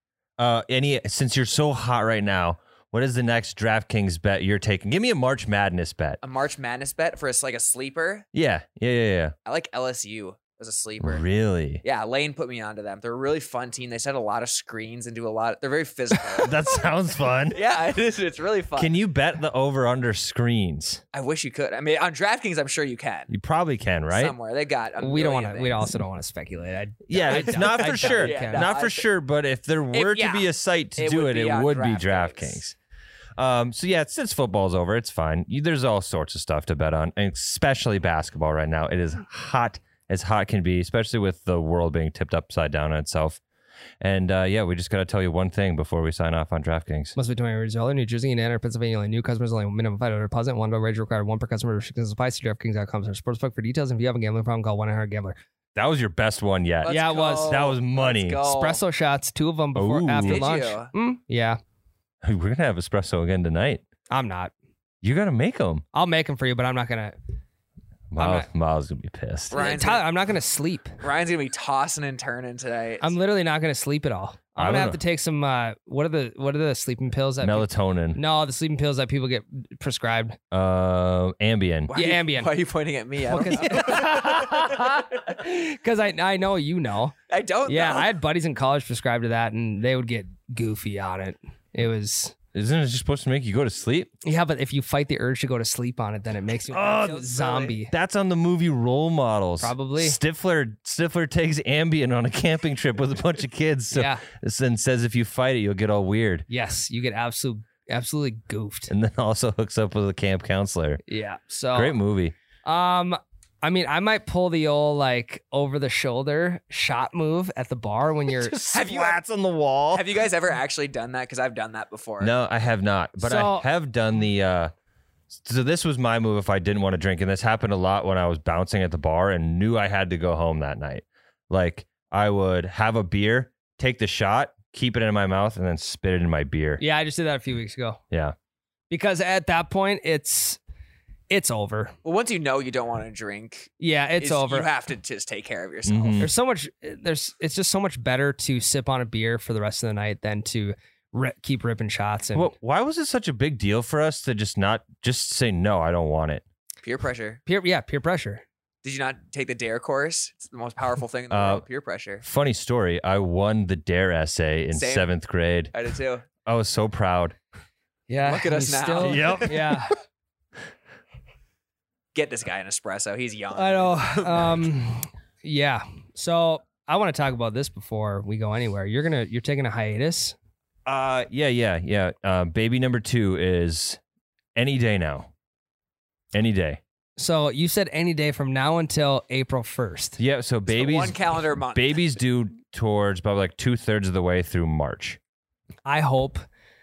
Since you're so hot right now, what is the next DraftKings bet you're taking? Give me a March Madness bet. A March Madness bet for like a sleeper. Yeah. I like LSU as a sleeper. Really? Yeah, Lane put me onto them. They're a really fun team. They set a lot of screens and do a lot. They're very physical. That sounds fun. Yeah, it is. It's really fun. Can you bet the over-under screens? I wish you could. I mean, on DraftKings, I'm sure you can. You probably can, right? Somewhere they got. A We don't million want to. We things. also don't want to speculate. Yeah, I it's doubt- not I for doubt sure. we Yeah, can. no, Not for sure, but if there were to yeah, be a site to it do would it, be it on would be DraftKings. DraftKings. So yeah, since football's over, it's fine. There's all sorts of stuff to bet on, and especially basketball right now. It is hot as hot can be, especially with the world being tipped upside down on itself. And yeah, we just got to tell you one thing before we sign off on DraftKings. Must be 21 years old. New Jersey, Indiana, Pennsylvania. Only new customers. Only minimum $5 deposit. $1 wager required. 1 per customer. Restrictions apply. See DraftKings.com/sportsbook for details. And if you have a gambling problem, call 1-800-GAMBLER. That was your best one yet. Let's Yeah, it was. go. That was money. Let's go. Espresso shots, 2 of them before Ooh. after Did lunch. you? Yeah, We're gonna have espresso again tonight. I'm not. You got to make them. I'll make them for you, but I'm not gonna. Miles gonna be pissed. Ryan's Tyler, I'm not gonna sleep. Ryan's gonna be tossing and turning tonight. I'm literally not gonna sleep at all. I'm gonna have to take some. What are the sleeping pills that? Melatonin. No, the sleeping pills that people get prescribed. Ambien. Yeah, Ambien. Why are you pointing at me? I don't know. Because I know you know. I don't. Yeah, know. I had buddies in college prescribed to that, and they would get goofy on it. It was. Isn't it just supposed to make you go to sleep? Yeah, but if you fight the urge to go to sleep on it, then it makes you a zombie. That's on the movie Role Models. Probably. Stifler takes Ambien on a camping trip with a bunch of kids. So, Yeah. And says if you fight it, you'll get all weird. Yes, you get absolutely goofed. And then also hooks up with a camp counselor. Yeah. So Great movie. I mean, I might pull the old like over the shoulder shot move at the bar when you're Have you- Splats on the wall. Have you guys ever actually done that? Because I've done that before. No, I have not. But So- I have done the so this was my move if I didn't want to drink, and this happened a lot when I was bouncing at the bar and knew I had to go home that night. Like I would have a beer, take the shot, keep it in my mouth, and then spit it in my beer. Yeah, I just did that a few weeks ago. Yeah. Because at that point it's over. Well, once you know you don't want to drink, Yeah, it's over. You have to just take care of yourself. Mhm. There's so much it's just so much better to sip on a beer for the rest of the night than to keep ripping shots and Well, why was it such a big deal for us to just say no, I don't want it? Peer pressure. peer pressure. Did you not take the DARE course? It's the most powerful thing in the world. Peer pressure. Funny story. I won the DARE essay in Same. 7th grade. I did too. I was so proud. Yeah. Look at us now. Still, Yep. Yeah. Get this guy an espresso. He's young. I know. Yeah. So I want to talk about this before we go anywhere. You're taking a hiatus. Yeah. Baby number 2 is any day now. Any day. So you said any day from now until April 1st. Yeah, so It's the babies one calendar month. babies due towards about like 2/3 of the way through March. I hope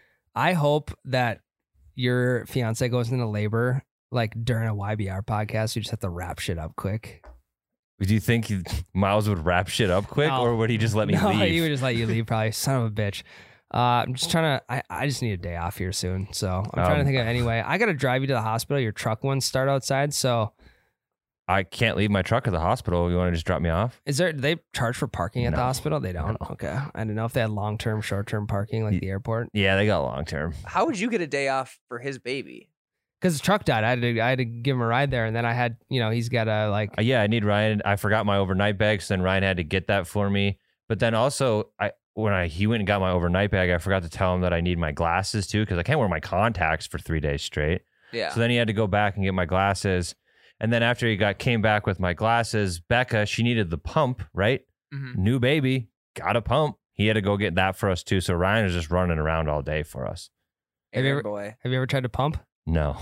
that your fiance goes into labor like during a YBR podcast. You just have to wrap shit up quick. Do you think Miles would wrap shit up quick, No. or would he just let me No, leave? he would just let you leave. Probably, son of a bitch. I'm just trying to. I just need a day off here soon, so I'm trying to think of anyway. I got to drive you to the hospital. Your truck won't start outside, so I can't leave my truck at the hospital. You want to just drop me off? is there? Do they charge for parking at the No. hospital? They don't. No. Okay, I didn't know if they had long term, short term parking like the airport. Yeah, they got long term. How would you get a day off for his baby? Because his truck died, I had to give him a ride there, and then I had, he's got to like. Yeah, I need Ryan. I forgot my overnight bag, so then Ryan had to get that for me. But then also, when he went and got my overnight bag, I forgot to tell him that I need my glasses too, because I can't wear my contacts for 3 days straight. Yeah. So then he had to go back and get my glasses. And then after he came back with my glasses, Becca, she needed the pump, right? Mhm. New baby, got a pump. He had to go get that for us too. So Ryan was just running around all day for us. Have you Aaron ever- boy. Have you ever tried to pump? No.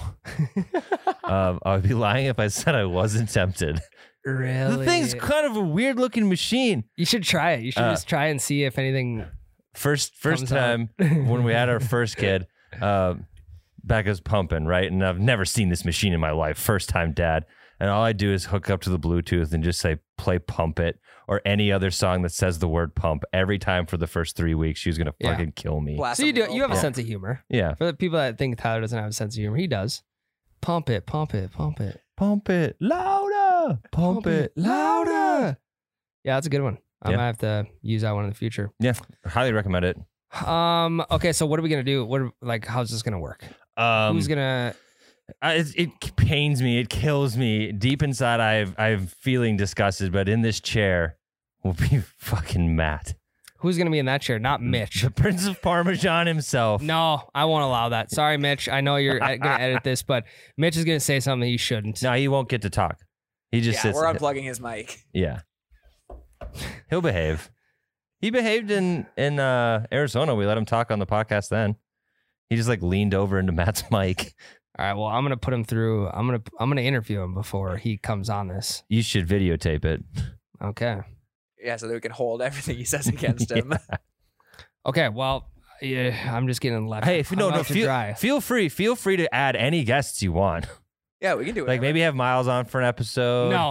I would be lying if I said I wasn't tempted. Really? The thing's kind of a weird looking machine. You should try it. You should just try and see if anything. First Comes time when we had our first kid, Becca's pumping, right? And I've never seen this machine in my life. First time dad. And all I do is hook up to the Bluetooth and just say, play Pump It or any other song that says the word pump. Every time for the first 3 weeks, she was going to Yeah. fucking kill me. Blast So you him do. with You have a pump. sense of humor. Yeah. For the people that think Tyler doesn't have a sense of humor, he does. Pump it, pump it, pump it, Pump it louder. Pump it louder. Yeah, that's a good one. I Yeah. might have to use that one in the future. Yeah. Highly recommend it. Okay, so what are we gonna do? How's this gonna work? Who's gonna? It pains me. It kills me. Deep inside, I'm feeling disgusted, but in this chair will be fucking Matt. Who's gonna be in that chair? Not Mitch. The Prince of Parmesan himself. No, I won't allow that. Sorry, Mitch. I know you're gonna edit this, but Mitch is gonna say something he shouldn't. No, he won't get to talk. He just Yeah, sits. we're unplugging his mic. Yeah. He'll behave. He behaved in Arizona. We let him talk on the podcast then. He just like leaned over into Matt's mic. All right. Well, I'm gonna put him through. I'm gonna interview him before he comes on this. You should videotape it. Okay. Yeah, so that we can hold everything he says against him. Okay. Well, yeah, I'm just getting left. Hey, if you I'm don't know, out to dry. feel free to add any guests you want. Yeah, we can do it. Like maybe have Miles on for an episode. No,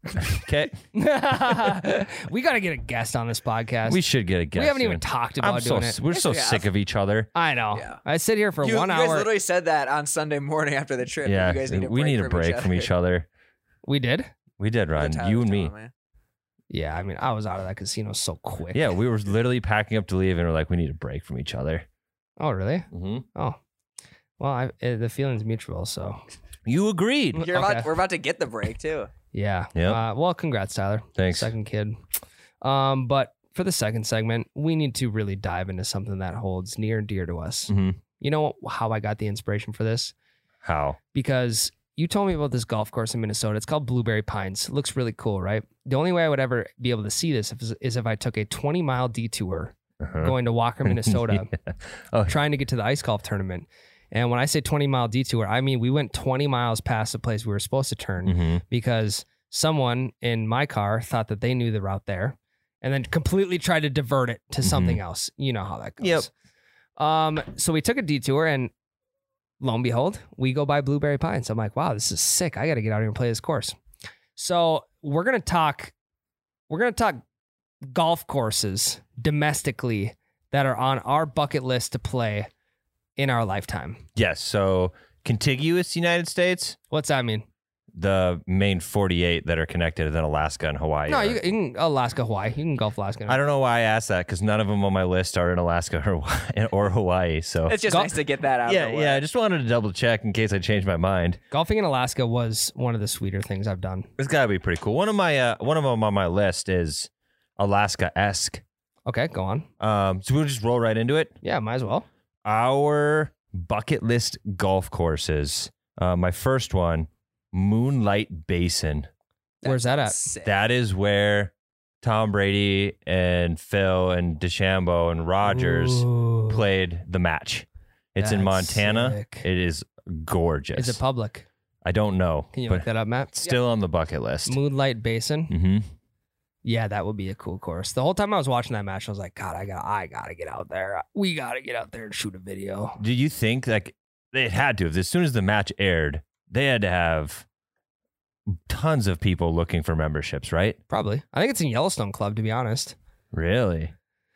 Okay. We got to get a guest on this podcast. We should get a guest. We haven't soon. even talked about doing it. We're Yes, so we have. sick of each other. I know. Yeah. I sit here for You 1 guys hour. literally said that on Sunday morning after the trip. Yeah, you guys need we need a break from each other. We did? We did, That's what Ryan. Tyler You was and me. telling Yeah, I mean, I was out of that casino so quick. Yeah, we were literally packing up to leave, and we're like, we need a break from each other. Oh, really? Mm-hmm. Oh. Well, the feeling's mutual, so You agreed. You're Okay. we're about to get the break too. yeah. Yep. Well, congrats, Tyler. Thanks. Second kid. But for the second segment, we need to really dive into something that holds near and dear to us. Mm-hmm. You know how I got the inspiration for this? How? Because you told me about this golf course in Minnesota. It's called Blueberry Pines. It looks really cool, right? The only way I would ever be able to see this is if I took a 20-mile detour Uh-huh. going to Walker, Minnesota, Yeah. Oh, trying to get to the ice golf tournament. And when I say 20-mile detour, I mean we went 20 miles past the place we were supposed to turn mhm. because someone in my car thought that they knew the route there and then completely tried to divert it to something else. You know how that goes. Yep. So we took a detour and lo and behold, we go by Blueberry Pines. I'm like, wow, this is sick. I got to get out here and play this course. So we're going to talk golf courses domestically that are on our bucket list to play in our lifetime. Yes. So contiguous United States, What's that mean? the main 48 that are connected, and then Alaska and Hawaii. No, are. you can Alaska, Hawaii. You can golf Alaska. I don't know why I asked that because none of them on my list are in Alaska or Hawaii. So It's just Go- nice to get that out yeah, of the way. yeah. I just wanted to double check in case I changed my mind. Golfing in Alaska was one of the sweeter things I've done. It's got to be pretty cool. One of them on my list is Alaska-esque. Okay, go on. So we'll just roll right into it. Yeah, might as well. Our bucket list golf courses. My first one, Moonlight Basin. Where's that at? Sick. That is where Tom Brady and Phil and DeChambeau and Rogers Ooh, played the match. It's in that's Montana. sick. It is gorgeous. Is it public? I don't know, Can you but look that up, Matt? still on the bucket list. Moonlight Basin. Mm-hmm. Yeah, that would be a cool course. The whole time I was watching that match, I was like, God, I gotta get out there. We gotta get out there and shoot a video. Do you think like it had to have? As soon as the match aired, they had to have tons of people looking for memberships, right? Probably. I think it's in Yellowstone Club, to be honest. Really?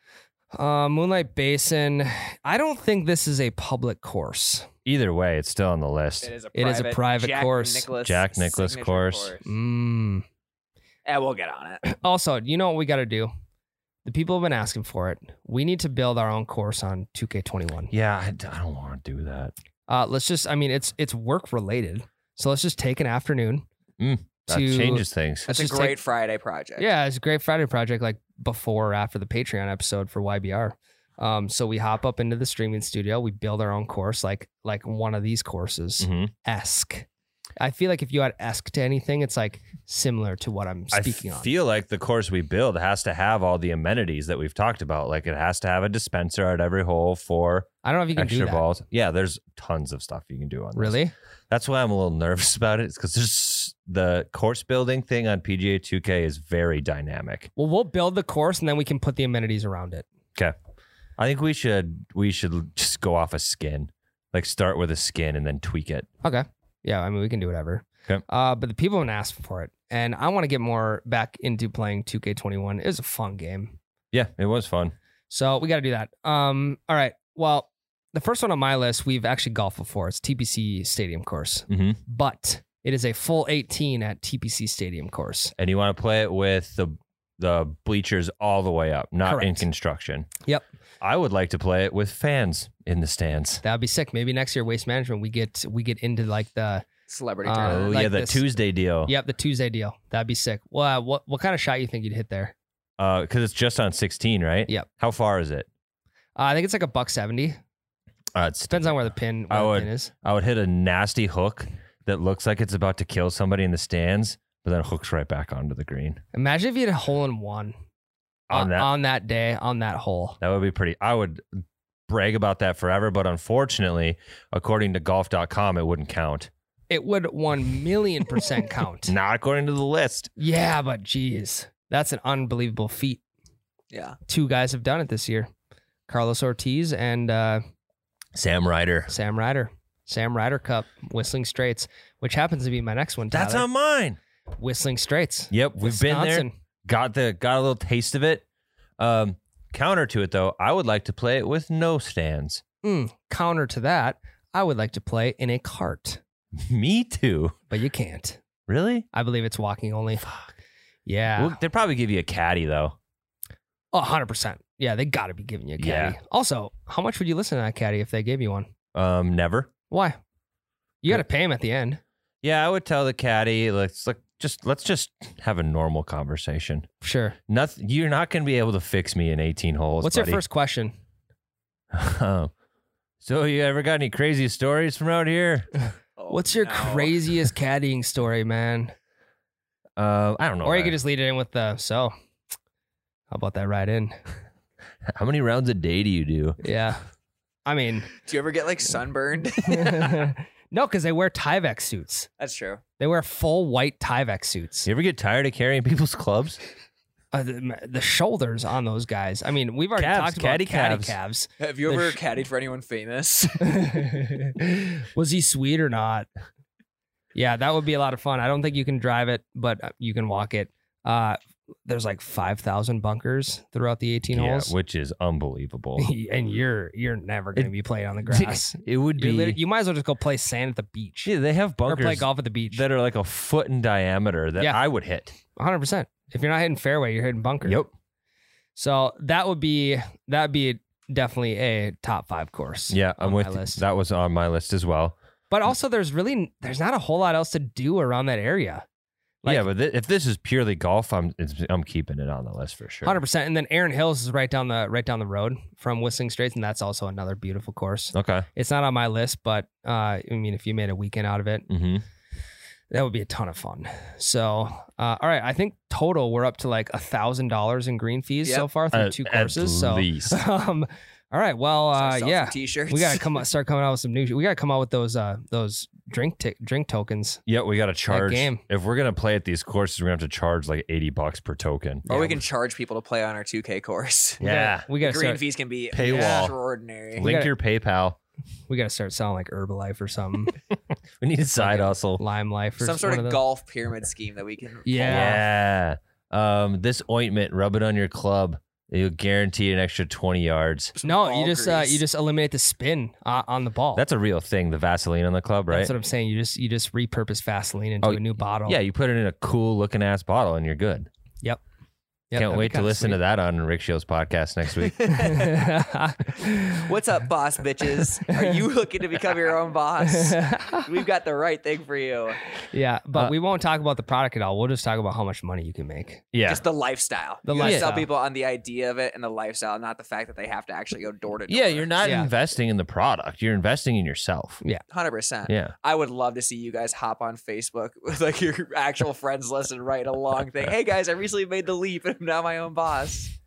Moonlight Basin. I don't think this is a public course. Either way, it's still on the list. It is a private Jack course. Nicklaus Jack Nicklaus signature course. Mm. Yeah, we'll get on it. Also, you know what we got to do? The people have been asking for it. We need to build our own course on 2K21. Yeah, I don't want to do that. Let's just, I mean, it's work related. So let's just take an afternoon. That changes things. Let's It's a just great take- Friday project. Yeah, it's a great Friday project, like before or after the Patreon episode for YBR. So we hop up into the streaming studio. We build our own course, like one of these courses. Mhm. Esque. I feel like if you add esque to anything, it's like similar to what I'm I speaking on. feel like the course we build has to have all the amenities that we've talked about. Like it has to have a dispenser at every hole for I don't know if you can do extra that. balls. Yeah, there's tons of stuff you can do on this. Really? That's why I'm a little nervous about it. It's because there's the course building thing on PGA 2K is very dynamic. Well, we'll build the course and then we can put the amenities around it. Okay. I think we should just go off a skin. Like start with a skin and then tweak it. Okay. Yeah, I mean, we can do whatever. Okay. But the people have been asking for it. And I want to get more back into playing 2K21. It was a fun game. Yeah, it was fun. So we got to do that. All right. Well, the first one on my list, we've actually golfed before. It's TPC Stadium course. Mm-hmm. But it is a full 18 at TPC Stadium course. And you want to play it with the bleachers all the way up, not in Correct. construction. Yep. I would like to play it with fans in the stands. That'd be sick. Maybe next year, Waste Management, we get into like the Celebrity Uh, Oh tournament. like yeah, the this. Tuesday deal. Yep, the Tuesday deal. That'd be sick. Well, what kind of shot you think you'd hit there? Because it's just on 16, right? Yep. How far is it? I think it's like $170. It's Depends on where the pin, is. I would hit a nasty hook that looks like it's about to kill somebody in the stands, but then hooks right back onto the green. Imagine if you had a hole in one On that, on that day on that hole. that would be pretty. I would brag about that forever, but unfortunately, according to golf.com, it wouldn't count. It would 1,000,000% count. Not according to the list. Yeah, but geez, that's an unbelievable feat. Yeah. 2 guys have done it this year: Carlos Ortiz and Sam Ryder. Sam Ryder. Sam Ryder Cup, Whistling Straits, which happens to be my next one. That's Tyler. on mine. Whistling Straits. Yep, we've been there. Wisconsin. Got a little taste of it. Counter to it though, I would like to play it with no stands. Counter to that, I would like to play in a cart, Me too. but you can't. Really? I believe it's walking only. Yeah. Well, they'd probably give you a caddy though. Oh, 100%. Yeah, they got to be giving you a caddy. Yeah. Also, how much would you listen to that caddy if they gave you one? Never. Why? You got to pay him at the end. Yeah, I would tell the caddy, let's just have a normal conversation. Sure. Nothing. You're not going to be able to fix me in 18 holes. What's buddy. your first question? So you ever got any crazy stories from out here? Oh, What's your no. craziest caddying story, man? I don't know. Or you could just lead it in with the, so how about that ride in? How many rounds a day do you do? Yeah. I mean, Do you ever get like sunburned? no, because they wear Tyvek suits. That's true. They wear full white Tyvek suits. You ever get tired of carrying people's clubs? The shoulders on those guys. I mean, we've already Calves, talked about caddy caddy calves. calves. Have you The ever sh- caddied for anyone famous? Was he sweet or not? Yeah, that would be a lot of fun. I don't think you can drive it, but you can walk it. There's like 5,000 bunkers throughout the 18 Yeah, holes. which is unbelievable. And you're never going to be playing on the grass. It would You're be. you might as well just go play sand at the beach Yeah, they have or bunkers play golf at the beach. that are like a foot in diameter that Yeah. I would hit. 100%. If you're not hitting fairway, you're hitting bunker. Yep. So that'd be definitely a top 5 course. Yeah, I'm on with my you. list. That was on my list as well. But also, there's not a whole lot else to do around that area. Like, yeah, but if this is purely golf, I'm keeping it on the list for sure. 100%. And then Aaron Hills is right down the road from Whistling Straits, and that's also another beautiful course. Okay. It's not on my list, but I mean, if you made a weekend out of it, Mm-hmm. that would be a ton of fun. So, all right, I think total we're up to like $1,000 in green fees Yep. so far through 2 courses. At least. So, all right, well, yeah, T-shirts. we gotta start coming out with some new. We gotta come out with those drink tokens. Yeah, we got to charge. game. If we're gonna play at these courses, we're gonna have to charge like $80 per token. Or Yeah, we can charge people to play on our 2K course. Yeah. we gotta Green start. fees can be Paywall. extraordinary. Link gotta- your PayPal. We gotta start selling like Herbalife or something, We need a side hustle. Lime Life or Some sort one of those. golf pyramid scheme that we can. pull Yeah. off. Yeah. This ointment, rub it on your club. You'll guarantee an extra 20 yards. Some No, ball you just grease. eliminate the spin on the ball. That's a real thing. The Vaseline on the club, right? That's what I'm saying. You just repurpose Vaseline into Oh, a new bottle. Yeah, you put it in a cool looking ass bottle and you're good. Yep, Can't wait to listen to that on Rick Shield's podcast next week. that. What's up, boss bitches? Are you looking to become your own boss? We've got the right thing for you. Yeah, but we won't talk about the product at all. We'll just talk about how much money you can make. Yeah. Just the lifestyle. The You gotta lifestyle. sell people on the idea of it and the lifestyle, not the fact that they have to actually go door to door. Yeah, you're not Yeah. investing in the product. You're investing in yourself. 100%. Yeah. I would love to see you guys hop on Facebook with like your actual friends list and write a long thing. Hey guys, I recently made the leap and I'm now my own boss.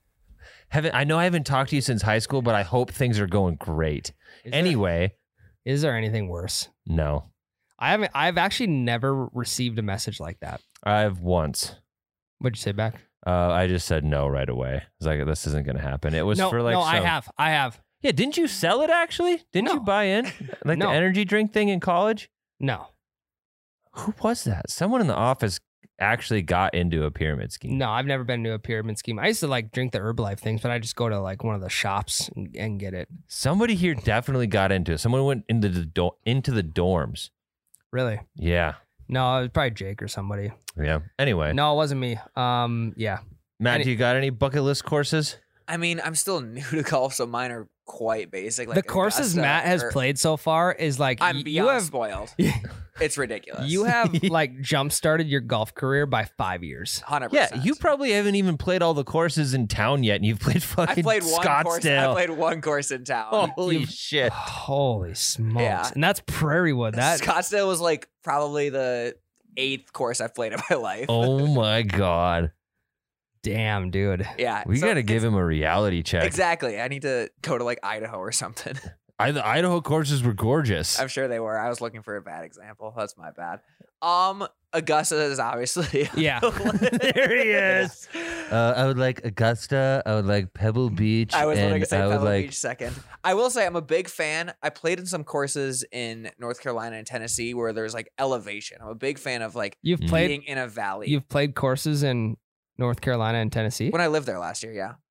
I know I haven't talked to you since high school, but I hope things are going great. Anyway, Is there anything worse? no. I've actually never received a message like that. I've once. What'd you say back? I just said no right away. I was like, this isn't going to happen. It was No, for like no, some- I have. Yeah, didn't you sell it actually? Didn't No. you buy in? Like No. the energy drink thing in college? No, Who was that? Someone in the office actually got into a pyramid scheme. no, I've never been to a pyramid scheme. I used to like drink the Herbalife things, but I just go to like one of the shops and get it. Somebody here definitely got into it. Someone went into the dorms. Really? Yeah. No, it was probably Jake or somebody. Yeah. Anyway, No, it wasn't me. Yeah. Matt, do you got any bucket list courses? I mean, I'm still new to golf, so mine are quite basic. Like The courses Augusta Matt has or- played so far is like I'm you beyond have spoiled. It's ridiculous. you have like jump started your golf career by 5 years. 100%. Yeah, you probably haven't even played all the courses in town yet, and you've played I fucking played one course. I Scottsdale. played one course in town. Holy You've- shit. Holy smokes! Yeah. And that's Prairie Wood. That Scottsdale was like probably the 8th course I've played in my life. Oh my God. damn, dude. Yeah, We so got to give him a reality check. exactly. I need to go to like Idaho or something. The Idaho courses were gorgeous. I'm sure they were. I was looking for a bad example. That's my bad. Augusta is obviously Yeah. There he is. I would like Augusta. I would like Pebble Beach. I was and going to say I would Pebble like Beach second. I will say I'm a big fan. I played in some courses in North Carolina and Tennessee where there's like elevation. I'm a big fan of like You've Mm. played being in a valley. you've played courses in North Carolina and Tennessee. When I lived there last year, yeah.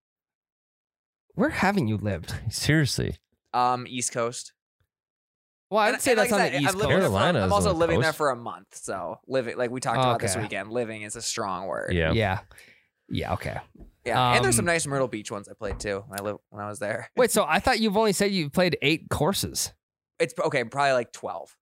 Where haven't you lived? seriously. East Coast. Well, I'd And- say and that's like on I the said, East I'm living there Coast. for- Carolina I'm is also on the living there coast. for a month, so living like we talked about this Okay. weekend. Living is a strong word. Yeah. Yeah. Okay. Yeah, and there's some Um, nice Myrtle Beach ones I played too when I was there. Wait. So I thought you've only said you've played 8 courses. It's okay, probably like 12,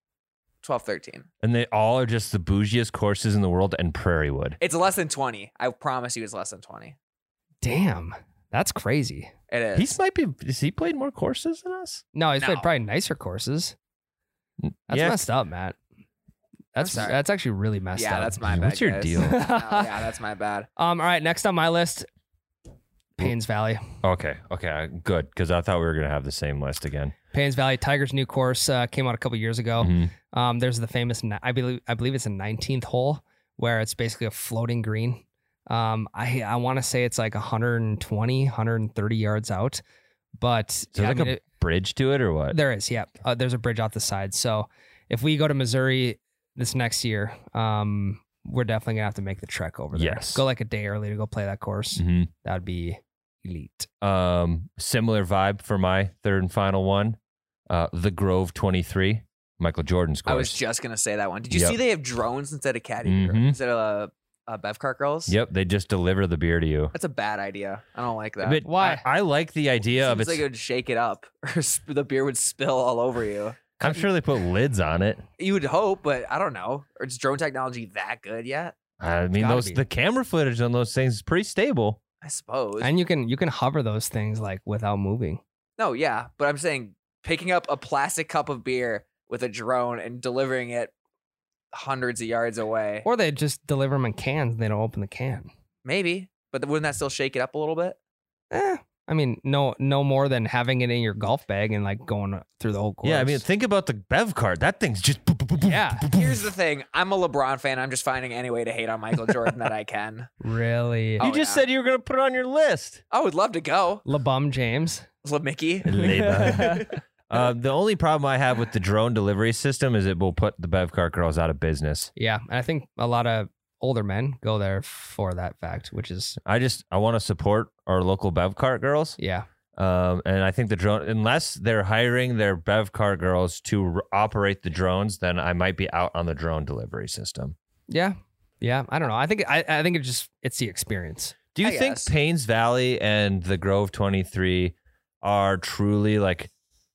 13. And they all are just the bougiest courses in the world and Prairie Wood. It's less than 20. I promise you, it's less than 20. Damn, that's crazy. It is. He might be. Has he played more courses than us? No, he's played No. probably nicer courses. That's yeah. messed up, Matt. That's sorry. actually really messed up. yeah, that's my bad. What's your guys. deal? No, yeah, that's my bad. All right, next on my list, Paynes Valley. Okay. Good. Because I thought we were gonna have the same list again. Paynes Valley, Tiger's new course came out a couple years ago. Mhm. There's the famous, I believe it's a 19th hole where it's basically a floating green. I want to say it's like 120, 130 yards out, but Is there I like mean, a bridge to it or what? there is, yeah. There's a bridge off the side. So if we go to Missouri this next year, we're definitely gonna have to make the trek over there. Yes. Go like a day early to go play that course. Mhm. That would be elite. Similar vibe for my third and final one. The Grove 23, Michael Jordan's course. I was just gonna say that one. Did you Yep. see they have drones instead of caddy Mhm. instead of Bev Cart girls? Yep, they just deliver the beer to you. That's a bad idea. I don't like that. But Why? I like the idea of Seems it. like it would shake it up, or the beer would spill all over you. I'm sure they put lids on it. You would hope, but I don't know. Or is drone technology that good yet? I mean, Gotta be. the camera footage on those things is pretty stable. I suppose. And you can hover those things like without moving. No, yeah, but I'm saying picking up a plastic cup of beer with a drone and delivering it hundreds of yards away. Or they just deliver them in cans and they don't open the can. Maybe, but wouldn't that still shake it up a little bit? I mean, no more than having it in your golf bag and like going through the whole course. Yeah, I mean, think about the Bev cart. That thing's just. Yeah. Here's the thing. I'm a LeBron fan. I'm just finding any way to hate on Michael Jordan that I can. Really? You Oh, just yeah. said you were going to put it on your list. I would love to go. LeBum James. Mickey. The only problem I have with the drone delivery system is it will put the Bev cart girls out of business. Yeah, and I think a lot of older men go there for that fact, which is I want to support our local Bev cart girls. yeah. And I think the drone, unless they're hiring their Bev cart girls to operate the drones, then I might be out on the drone delivery system. Yeah. I don't know. I think it's the experience. Do you I think guess. Paynes Valley and the Grove 23 are truly like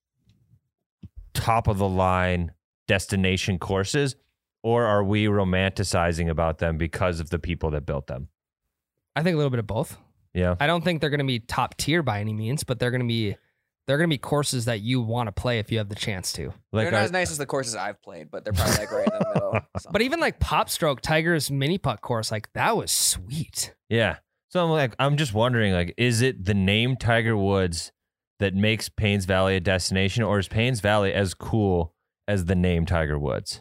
top of the line destination courses, or are we romanticizing about them because of the people that built them? I think a little bit of both. Yeah. I don't think they're going to be top tier by any means, but they're going to be courses that you want to play if you have the chance to. They're Like, not as nice as the courses I've played, but they're probably like right in the middle. So. But even like Pop Stroke, Tiger's mini putt course, like that was sweet. yeah. So I'm just wondering, like, is it the name Tiger Woods that makes Paynes Valley a destination, or is Paynes Valley as cool as the name Tiger Woods?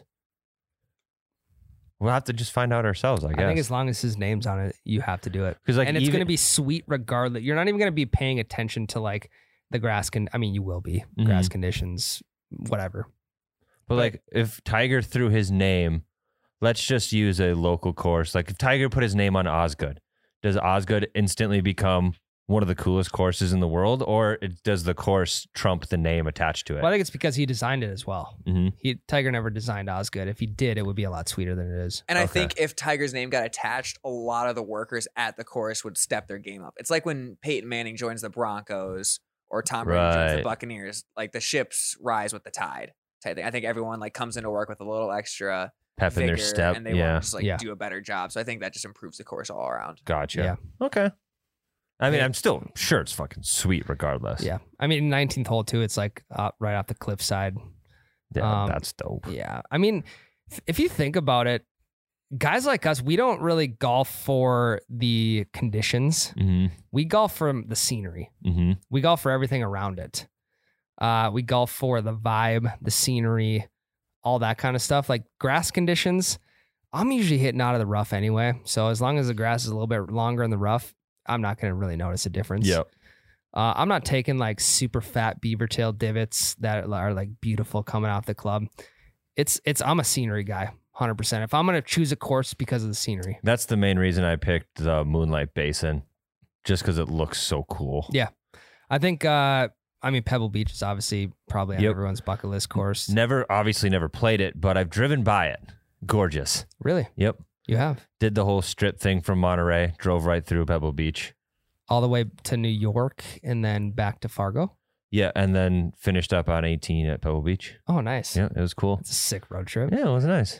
We'll have to just find out ourselves, I guess. I think as long as his name's on it, you have to do it. 'Cause, like, and it's even- going to be sweet regardless. You're not even going to be paying attention to like the grass. I mean, you will be grass conditions, whatever. But like, if Tiger threw his name, let's just use a local course. Like, if Tiger put his name on Osgood, does Osgood instantly become one of the coolest courses in the world, or does the course trump the name attached to it? Well, I think it's because he designed it as well. Mhm. Tiger never designed Osgood. If he did, it would be a lot sweeter than it is. And I Okay. think if Tiger's name got attached, a lot of the workers at the course would step their game up. It's like when Peyton Manning joins the Broncos or Tom Brady joins the Right. Buccaneers. Like the ships rise with the tide. Type thing. I think everyone like comes into work with a little extra Pep in their vigor, step. and they Yeah. want to just like Yeah. do a better job. So I think that just improves the course all around. Gotcha. Yeah. Okay. I mean, Yeah. I'm still sure it's fucking sweet regardless. Yeah. I mean, 19th hole too, it's like right off the cliffside. Yeah, that's dope. Yeah. I mean, if you think about it, guys like us, we don't really golf for the conditions. Mm-hmm. We golf for the scenery. Mm-hmm. We golf for everything around it. We golf for the vibe, the scenery, all that kind of stuff. Like grass conditions, I'm usually hitting out of the rough anyway. So as long as the grass is a little bit longer in the rough, I'm not going to really notice a difference. Yep. I'm not taking like super fat beaver tail divots that are like beautiful coming off the club. I'm a scenery guy, 100%. If I'm going to choose a course because of the scenery. That's the main reason I picked the Moonlight Basin, just because it looks so cool. Yeah. I think, Pebble Beach is obviously probably on everyone's bucket list course. Obviously never played it, but I've driven by it. Gorgeous. Really? Yep. You have? Did the whole strip thing from Monterey, drove right through Pebble Beach. All the way to New York and then back to Fargo? Yeah, and then finished up on 18 at Pebble Beach. Oh, nice. Yeah, it was cool. It's a sick road trip. Yeah, it was nice.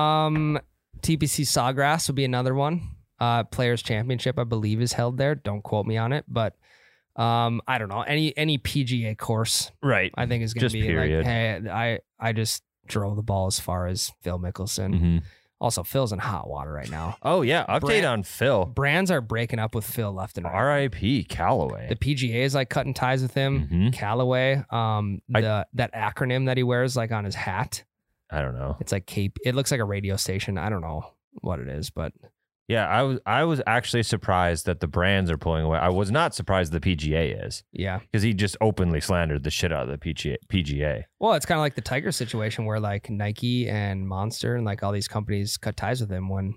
TPC Sawgrass would be another one. Players Championship, I believe, is held there. Don't quote me on it, but I don't know. Any PGA course, Right. I think is going Just to be period. like, hey, I just drove the ball as far as Phil Mickelson. Mm-hmm. Also, Phil's in hot water right now. Oh, yeah. Update on Phil. Brands are breaking up with Phil left and right. R.I.P. Callaway. The PGA is like cutting ties with him. Mhm. Callaway, that acronym that he wears like on his hat. I don't know. It's like Cape. It looks like a radio station. I don't know what it is, but Yeah, I was actually surprised that the brands are pulling away. I was not surprised the PGA is, yeah. because he just openly slandered the shit out of the PGA. Well, it's kind of like the Tiger situation where like Nike and Monster and like all these companies cut ties with him when.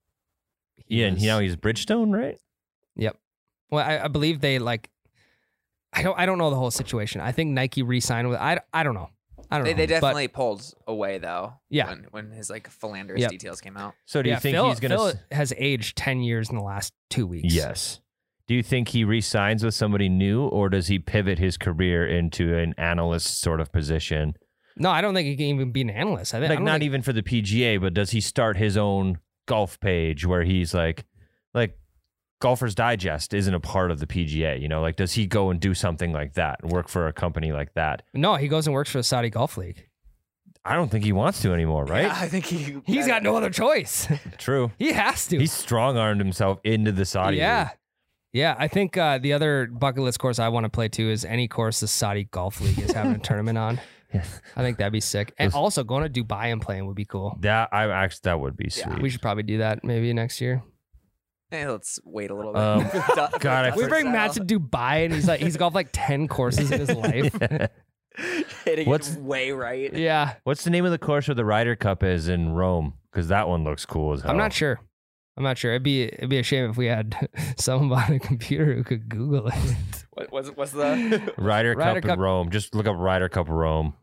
And he's Bridgestone, right? Yep. Well, I believe they like. I don't know the whole situation. I think Nike re-signed with. I don't know. I don't know. They but- definitely pulled away though. Yeah. When his like philanderous Yep. details came out. So do you yeah, think Phil, he's going Phil to? has aged 10 years in the last 2 weeks. Yes. Do you think he re-signs with somebody new, or does he pivot his career into an analyst sort of position? No, I don't think he can even be an analyst. I think Like not even for the PGA, but does he start his own golf page where he's like Golfer's Digest isn't a part of the PGA, you know? Like, does he go and do something like that and work for a company like that? No, he goes and works for the Saudi Golf League. I don't think he wants to anymore, right? Yeah, I think He's got no other choice. True. He has to. He strong-armed himself into the Saudi yeah. league. Yeah, I think the other bucket list course I want to play too is any course the Saudi Golf League is having a tournament on. I think that'd be sick. And also going to Dubai and playing would be cool. That would be sweet. We should probably do that maybe next year. Hey, let's wait a little bit. God, I We bring Matt to Dubai and he's golfed like 10 courses in his life. hitting What's- it way right. Yeah. What's the name of the course where the Ryder Cup is in Rome? Because that one looks cool as hell. I'm not sure. It'd be a shame if we had someone on a computer who could Google it. What's the? Ryder Cup in Rome. Just look up Ryder Cup Rome.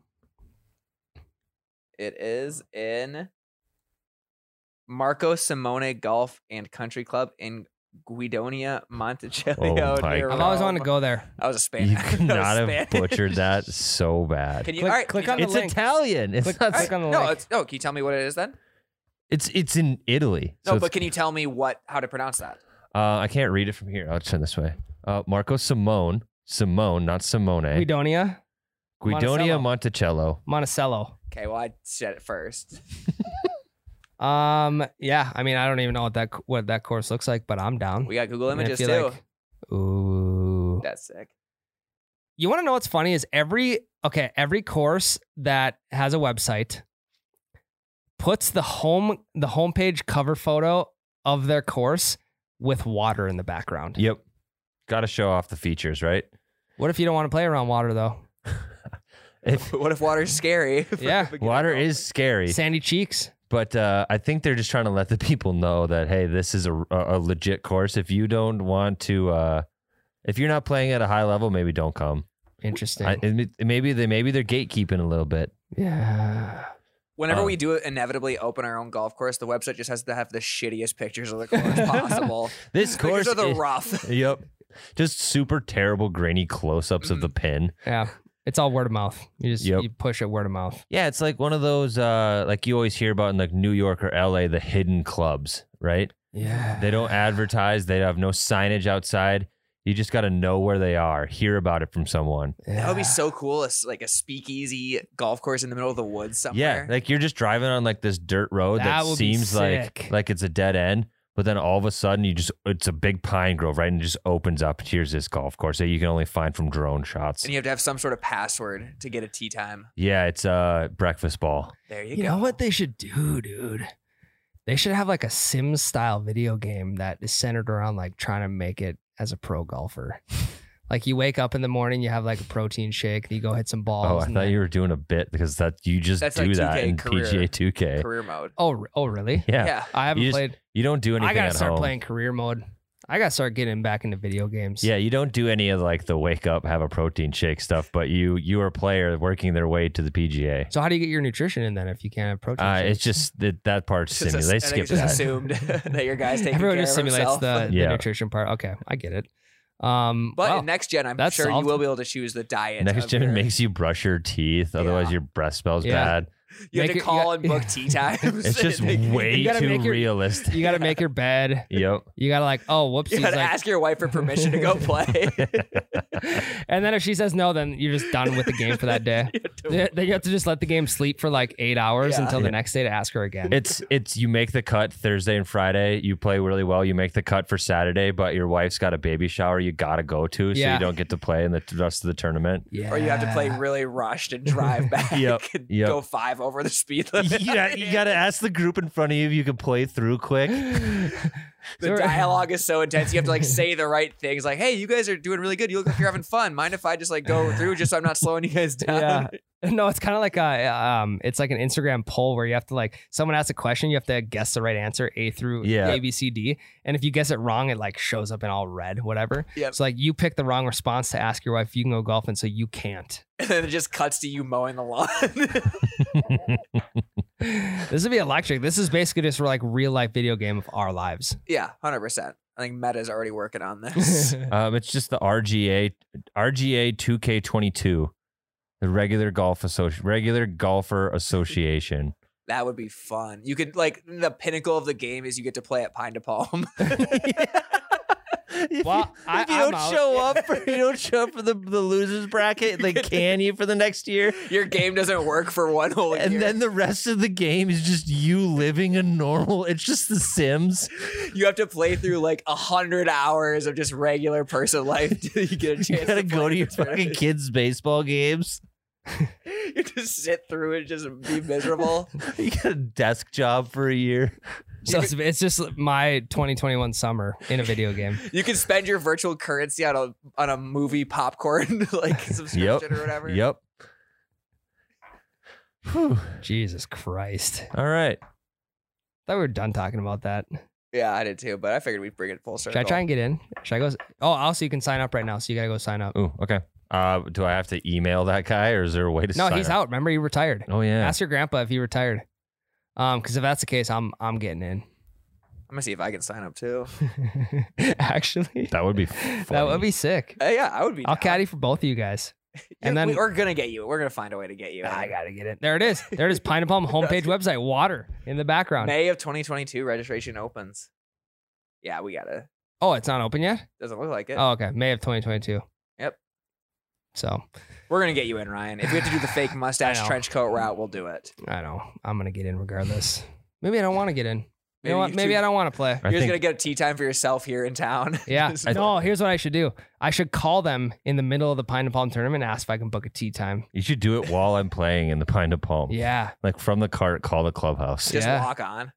It is in Marco Simone Golf and Country Club in Guidonia, Monticello. Oh my near God. I've always Rome. wanted to go there. I was a Spanish. You could not have butchered that so bad. Can you? Click- all right, click can on you the tell- link. Italian. It's Click- not. click on the No, link. can you tell me what it is then? It's in Italy. No, So but it's- can you tell me how to pronounce that? I can't read it from here. I'll turn this way. Marco Simone, not Simone. Guidonia, Guidonia Monticello. Monticello. Okay, well I said it first. Yeah. I mean, I don't even know what that course looks like, but I'm down. We got Google I mean, I Images feel too. like- ooh. That's sick. You want to know what's funny is every course that has a website puts the homepage cover photo of their course with water in the background. Yep. Got to show off the features, right? What if you don't want to play around water though? What if water's scary? Yeah. Water is scary, Sandy cheeks. but I think they're just trying to let the people know that, hey, this is a legit course. If you don't want to, if you're not playing at a high level, maybe don't come. Interesting. Maybe they're gatekeeping a little bit. Yeah. Whenever we do inevitably open our own golf course, the website just has to have the shittiest pictures of the course possible. This course Pictures of the is- rough. Yep. Just super terrible grainy close-ups of the pin. Yeah. It's all word of mouth. You just Yep. you push it word of mouth. Yeah, it's like one of those like you always hear about in like New York or LA, the hidden clubs, right? Yeah. They don't advertise, they have no signage outside. You just got to know where they are, hear about it from someone. That would be so cool. It's like a speakeasy golf course in the middle of the woods somewhere. Yeah, like you're just driving on like this dirt road That that would be seems sick. like it's a dead end, but then all of a sudden it's a big pine grove, right? And it just opens up. Here's this golf course that you can only find from drone shots. And you have to have some sort of password to get a tee time. Yeah, it's a breakfast ball. There you You go. know what they should do, dude? They should have like a Sims style video game that is centered around like trying to make it as a pro golfer? Like you wake up in the morning, you have like a protein shake, you go hit some balls. Oh, I thought you were doing a bit because you just That's do like that 2K in career. PGA 2K. Career mode. Oh, really? Yeah. Yeah. I haven't You just- played. You don't do anything I gotta at start home. playing career mode. I gotta start getting back into video games. Yeah, you don't do any of like the wake up, have a protein shake stuff, but you are a player working their way to the PGA. So how do you get your nutrition in then if you can't have protein? shakes? It's just that part's Just simulated. They I think skip it's just that. assumed that your guy's taking Everyone care just of simulates himself. the Yeah. nutrition part. Okay, I get it. But wow. in next gen, I'm That's sure solved. you will be able to choose the diet. Next of gen your- makes you brush your teeth, otherwise Yeah. your breath smells Yeah. bad. You have make to it- call you and book tea times. It's just You way gotta too make your- realistic. You got to make your bed. Yep. You got to like, oh, whoops. gotta like, ask your wife for permission to go play. and then if she says no, then you're just done with the game for that day. Then you have to just let the game sleep for like 8 hours Yeah. until the next day to ask her again. It's you make the cut Thursday and Friday. You play really well. You make the cut for Saturday, but your wife's got a baby shower you gotta go to, so Yeah. you don't get to play in the rest of the tournament. yeah. Or you have to play really rushed and drive back Yep, and yep. go 5 over the speed limit. You gotta ask the group in front of you if you can play through quick. The dialogue is so intense. You have to like say the right things. Like, hey, you guys are doing really good. You look like you're having fun. Mind if I just like go through just so I'm not slowing you guys down? Yeah. No, it's kind of like it's like an Instagram poll where you have to like someone asks a question, you have to guess the right answer, A through Yeah. A, B, C, D, and if you guess it wrong, it like shows up in all red, whatever. Yep. So like you pick the wrong response to ask your wife if you can go golfing, so you can't. And then it just cuts to you mowing the lawn. This would be electric. This is basically just like real life video game of our lives. Yeah, 100%. I think Meta's already working on this. It's just the RGA 2K22, the regular golfer association. That would be fun. You could like the pinnacle of the game is you get to play at Pine to Palm. Well, if you I'm don't out. show up for the losers bracket, they can you for the next year. Your game doesn't work for one whole year. And then the rest of the game is just you living a normal. It's just The Sims. you have to play through like 100 hours of just regular person life till you get a chance. You gotta to go play to your the tournament. fucking kids' baseball games. You just sit through it, just be miserable. You got a desk job for a year. So it's just my 2021 summer in a video game. You can spend your virtual currency on a movie popcorn like subscription or whatever. Yep. Whew. Jesus Christ. All right. Thought we were done talking about that. Yeah, I did too, but I figured we'd bring it full circle. Should I try and get in? Should I go? Oh, also you can sign up right now, so you gotta go sign up. Ooh, okay. Do I have to email that guy, or is there a way to? No, sign he's up? out. Remember, he retired. Oh yeah. Ask your grandpa if he retired. Because if that's the case, I'm getting in. I'm gonna see if I can sign up too. Actually, That would be. that funny. would be sick. Yeah, I would be. I'll down. caddy for both of you guys. And then we're gonna get you. We're gonna find a way to get you. I gotta get it. There it is. There it is. Pine and Palm homepage website. Water in the background. May of 2022 registration opens. Yeah, we gotta. Oh, it's not open yet. Doesn't look like it. Oh, okay. May of 2022. Yep. So We're gonna get you in, Ryan. If we have to do the fake mustache I know. trench coat route, we'll do it. I know I'm gonna get in regardless. Maybe I don't want to get in. You know what? you Maybe two- I don't want to play. I You're just think- gonna get a tea time for yourself here in town. Yeah. Just- No, here's what I should do. I should call them in the middle of the Pine and Palm tournament and ask if I can book a tea time. You should do it while I'm playing in the Pine to Palm. Yeah. Like from the cart, call the clubhouse. Just Yeah. walk on.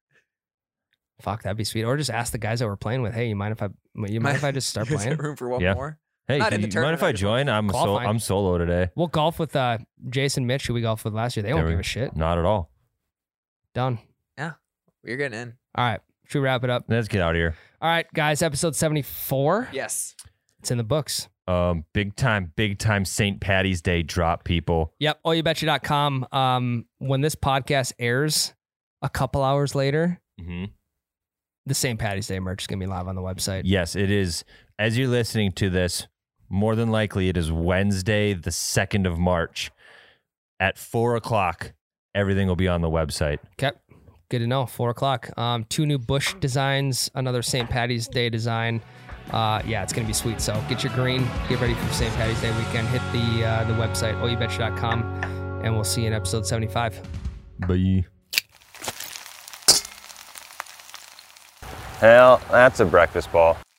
Fuck, that'd be sweet. Or just ask the guys that we're playing with, hey, you mind if I just start Is there playing? room for one Yeah. more? Hey, Not in do the you mind if tournament, I I just join? Qualifying. I'm solo today. We'll golf with Jason Mitch, who we golfed with last year. They There won't we give go. a shit. Not at all. Done. You're getting in. All right. Should we wrap it up? Let's get out of here. All right, guys, episode 74. Yes. It's in the books. Big time St. Patty's Day drop, people. Yep. OhYouBetcha.com. When this podcast airs a couple hours later, Mm-hmm. the St. Patty's Day merch is going to be live on the website. Yes, it is. As you're listening to this, more than likely it is Wednesday, the 2nd of March at 4:00. Everything will be on the website. Okay. Good to know. 4:00. 2 new bush designs, another St. Patty's Day design. Yeah, it's going to be sweet. So get your green, get ready for St. Patty's Day weekend. Hit the website, OhYouBetcha.com, and we'll see you in episode 75. Bye. Hell, that's a breakfast ball.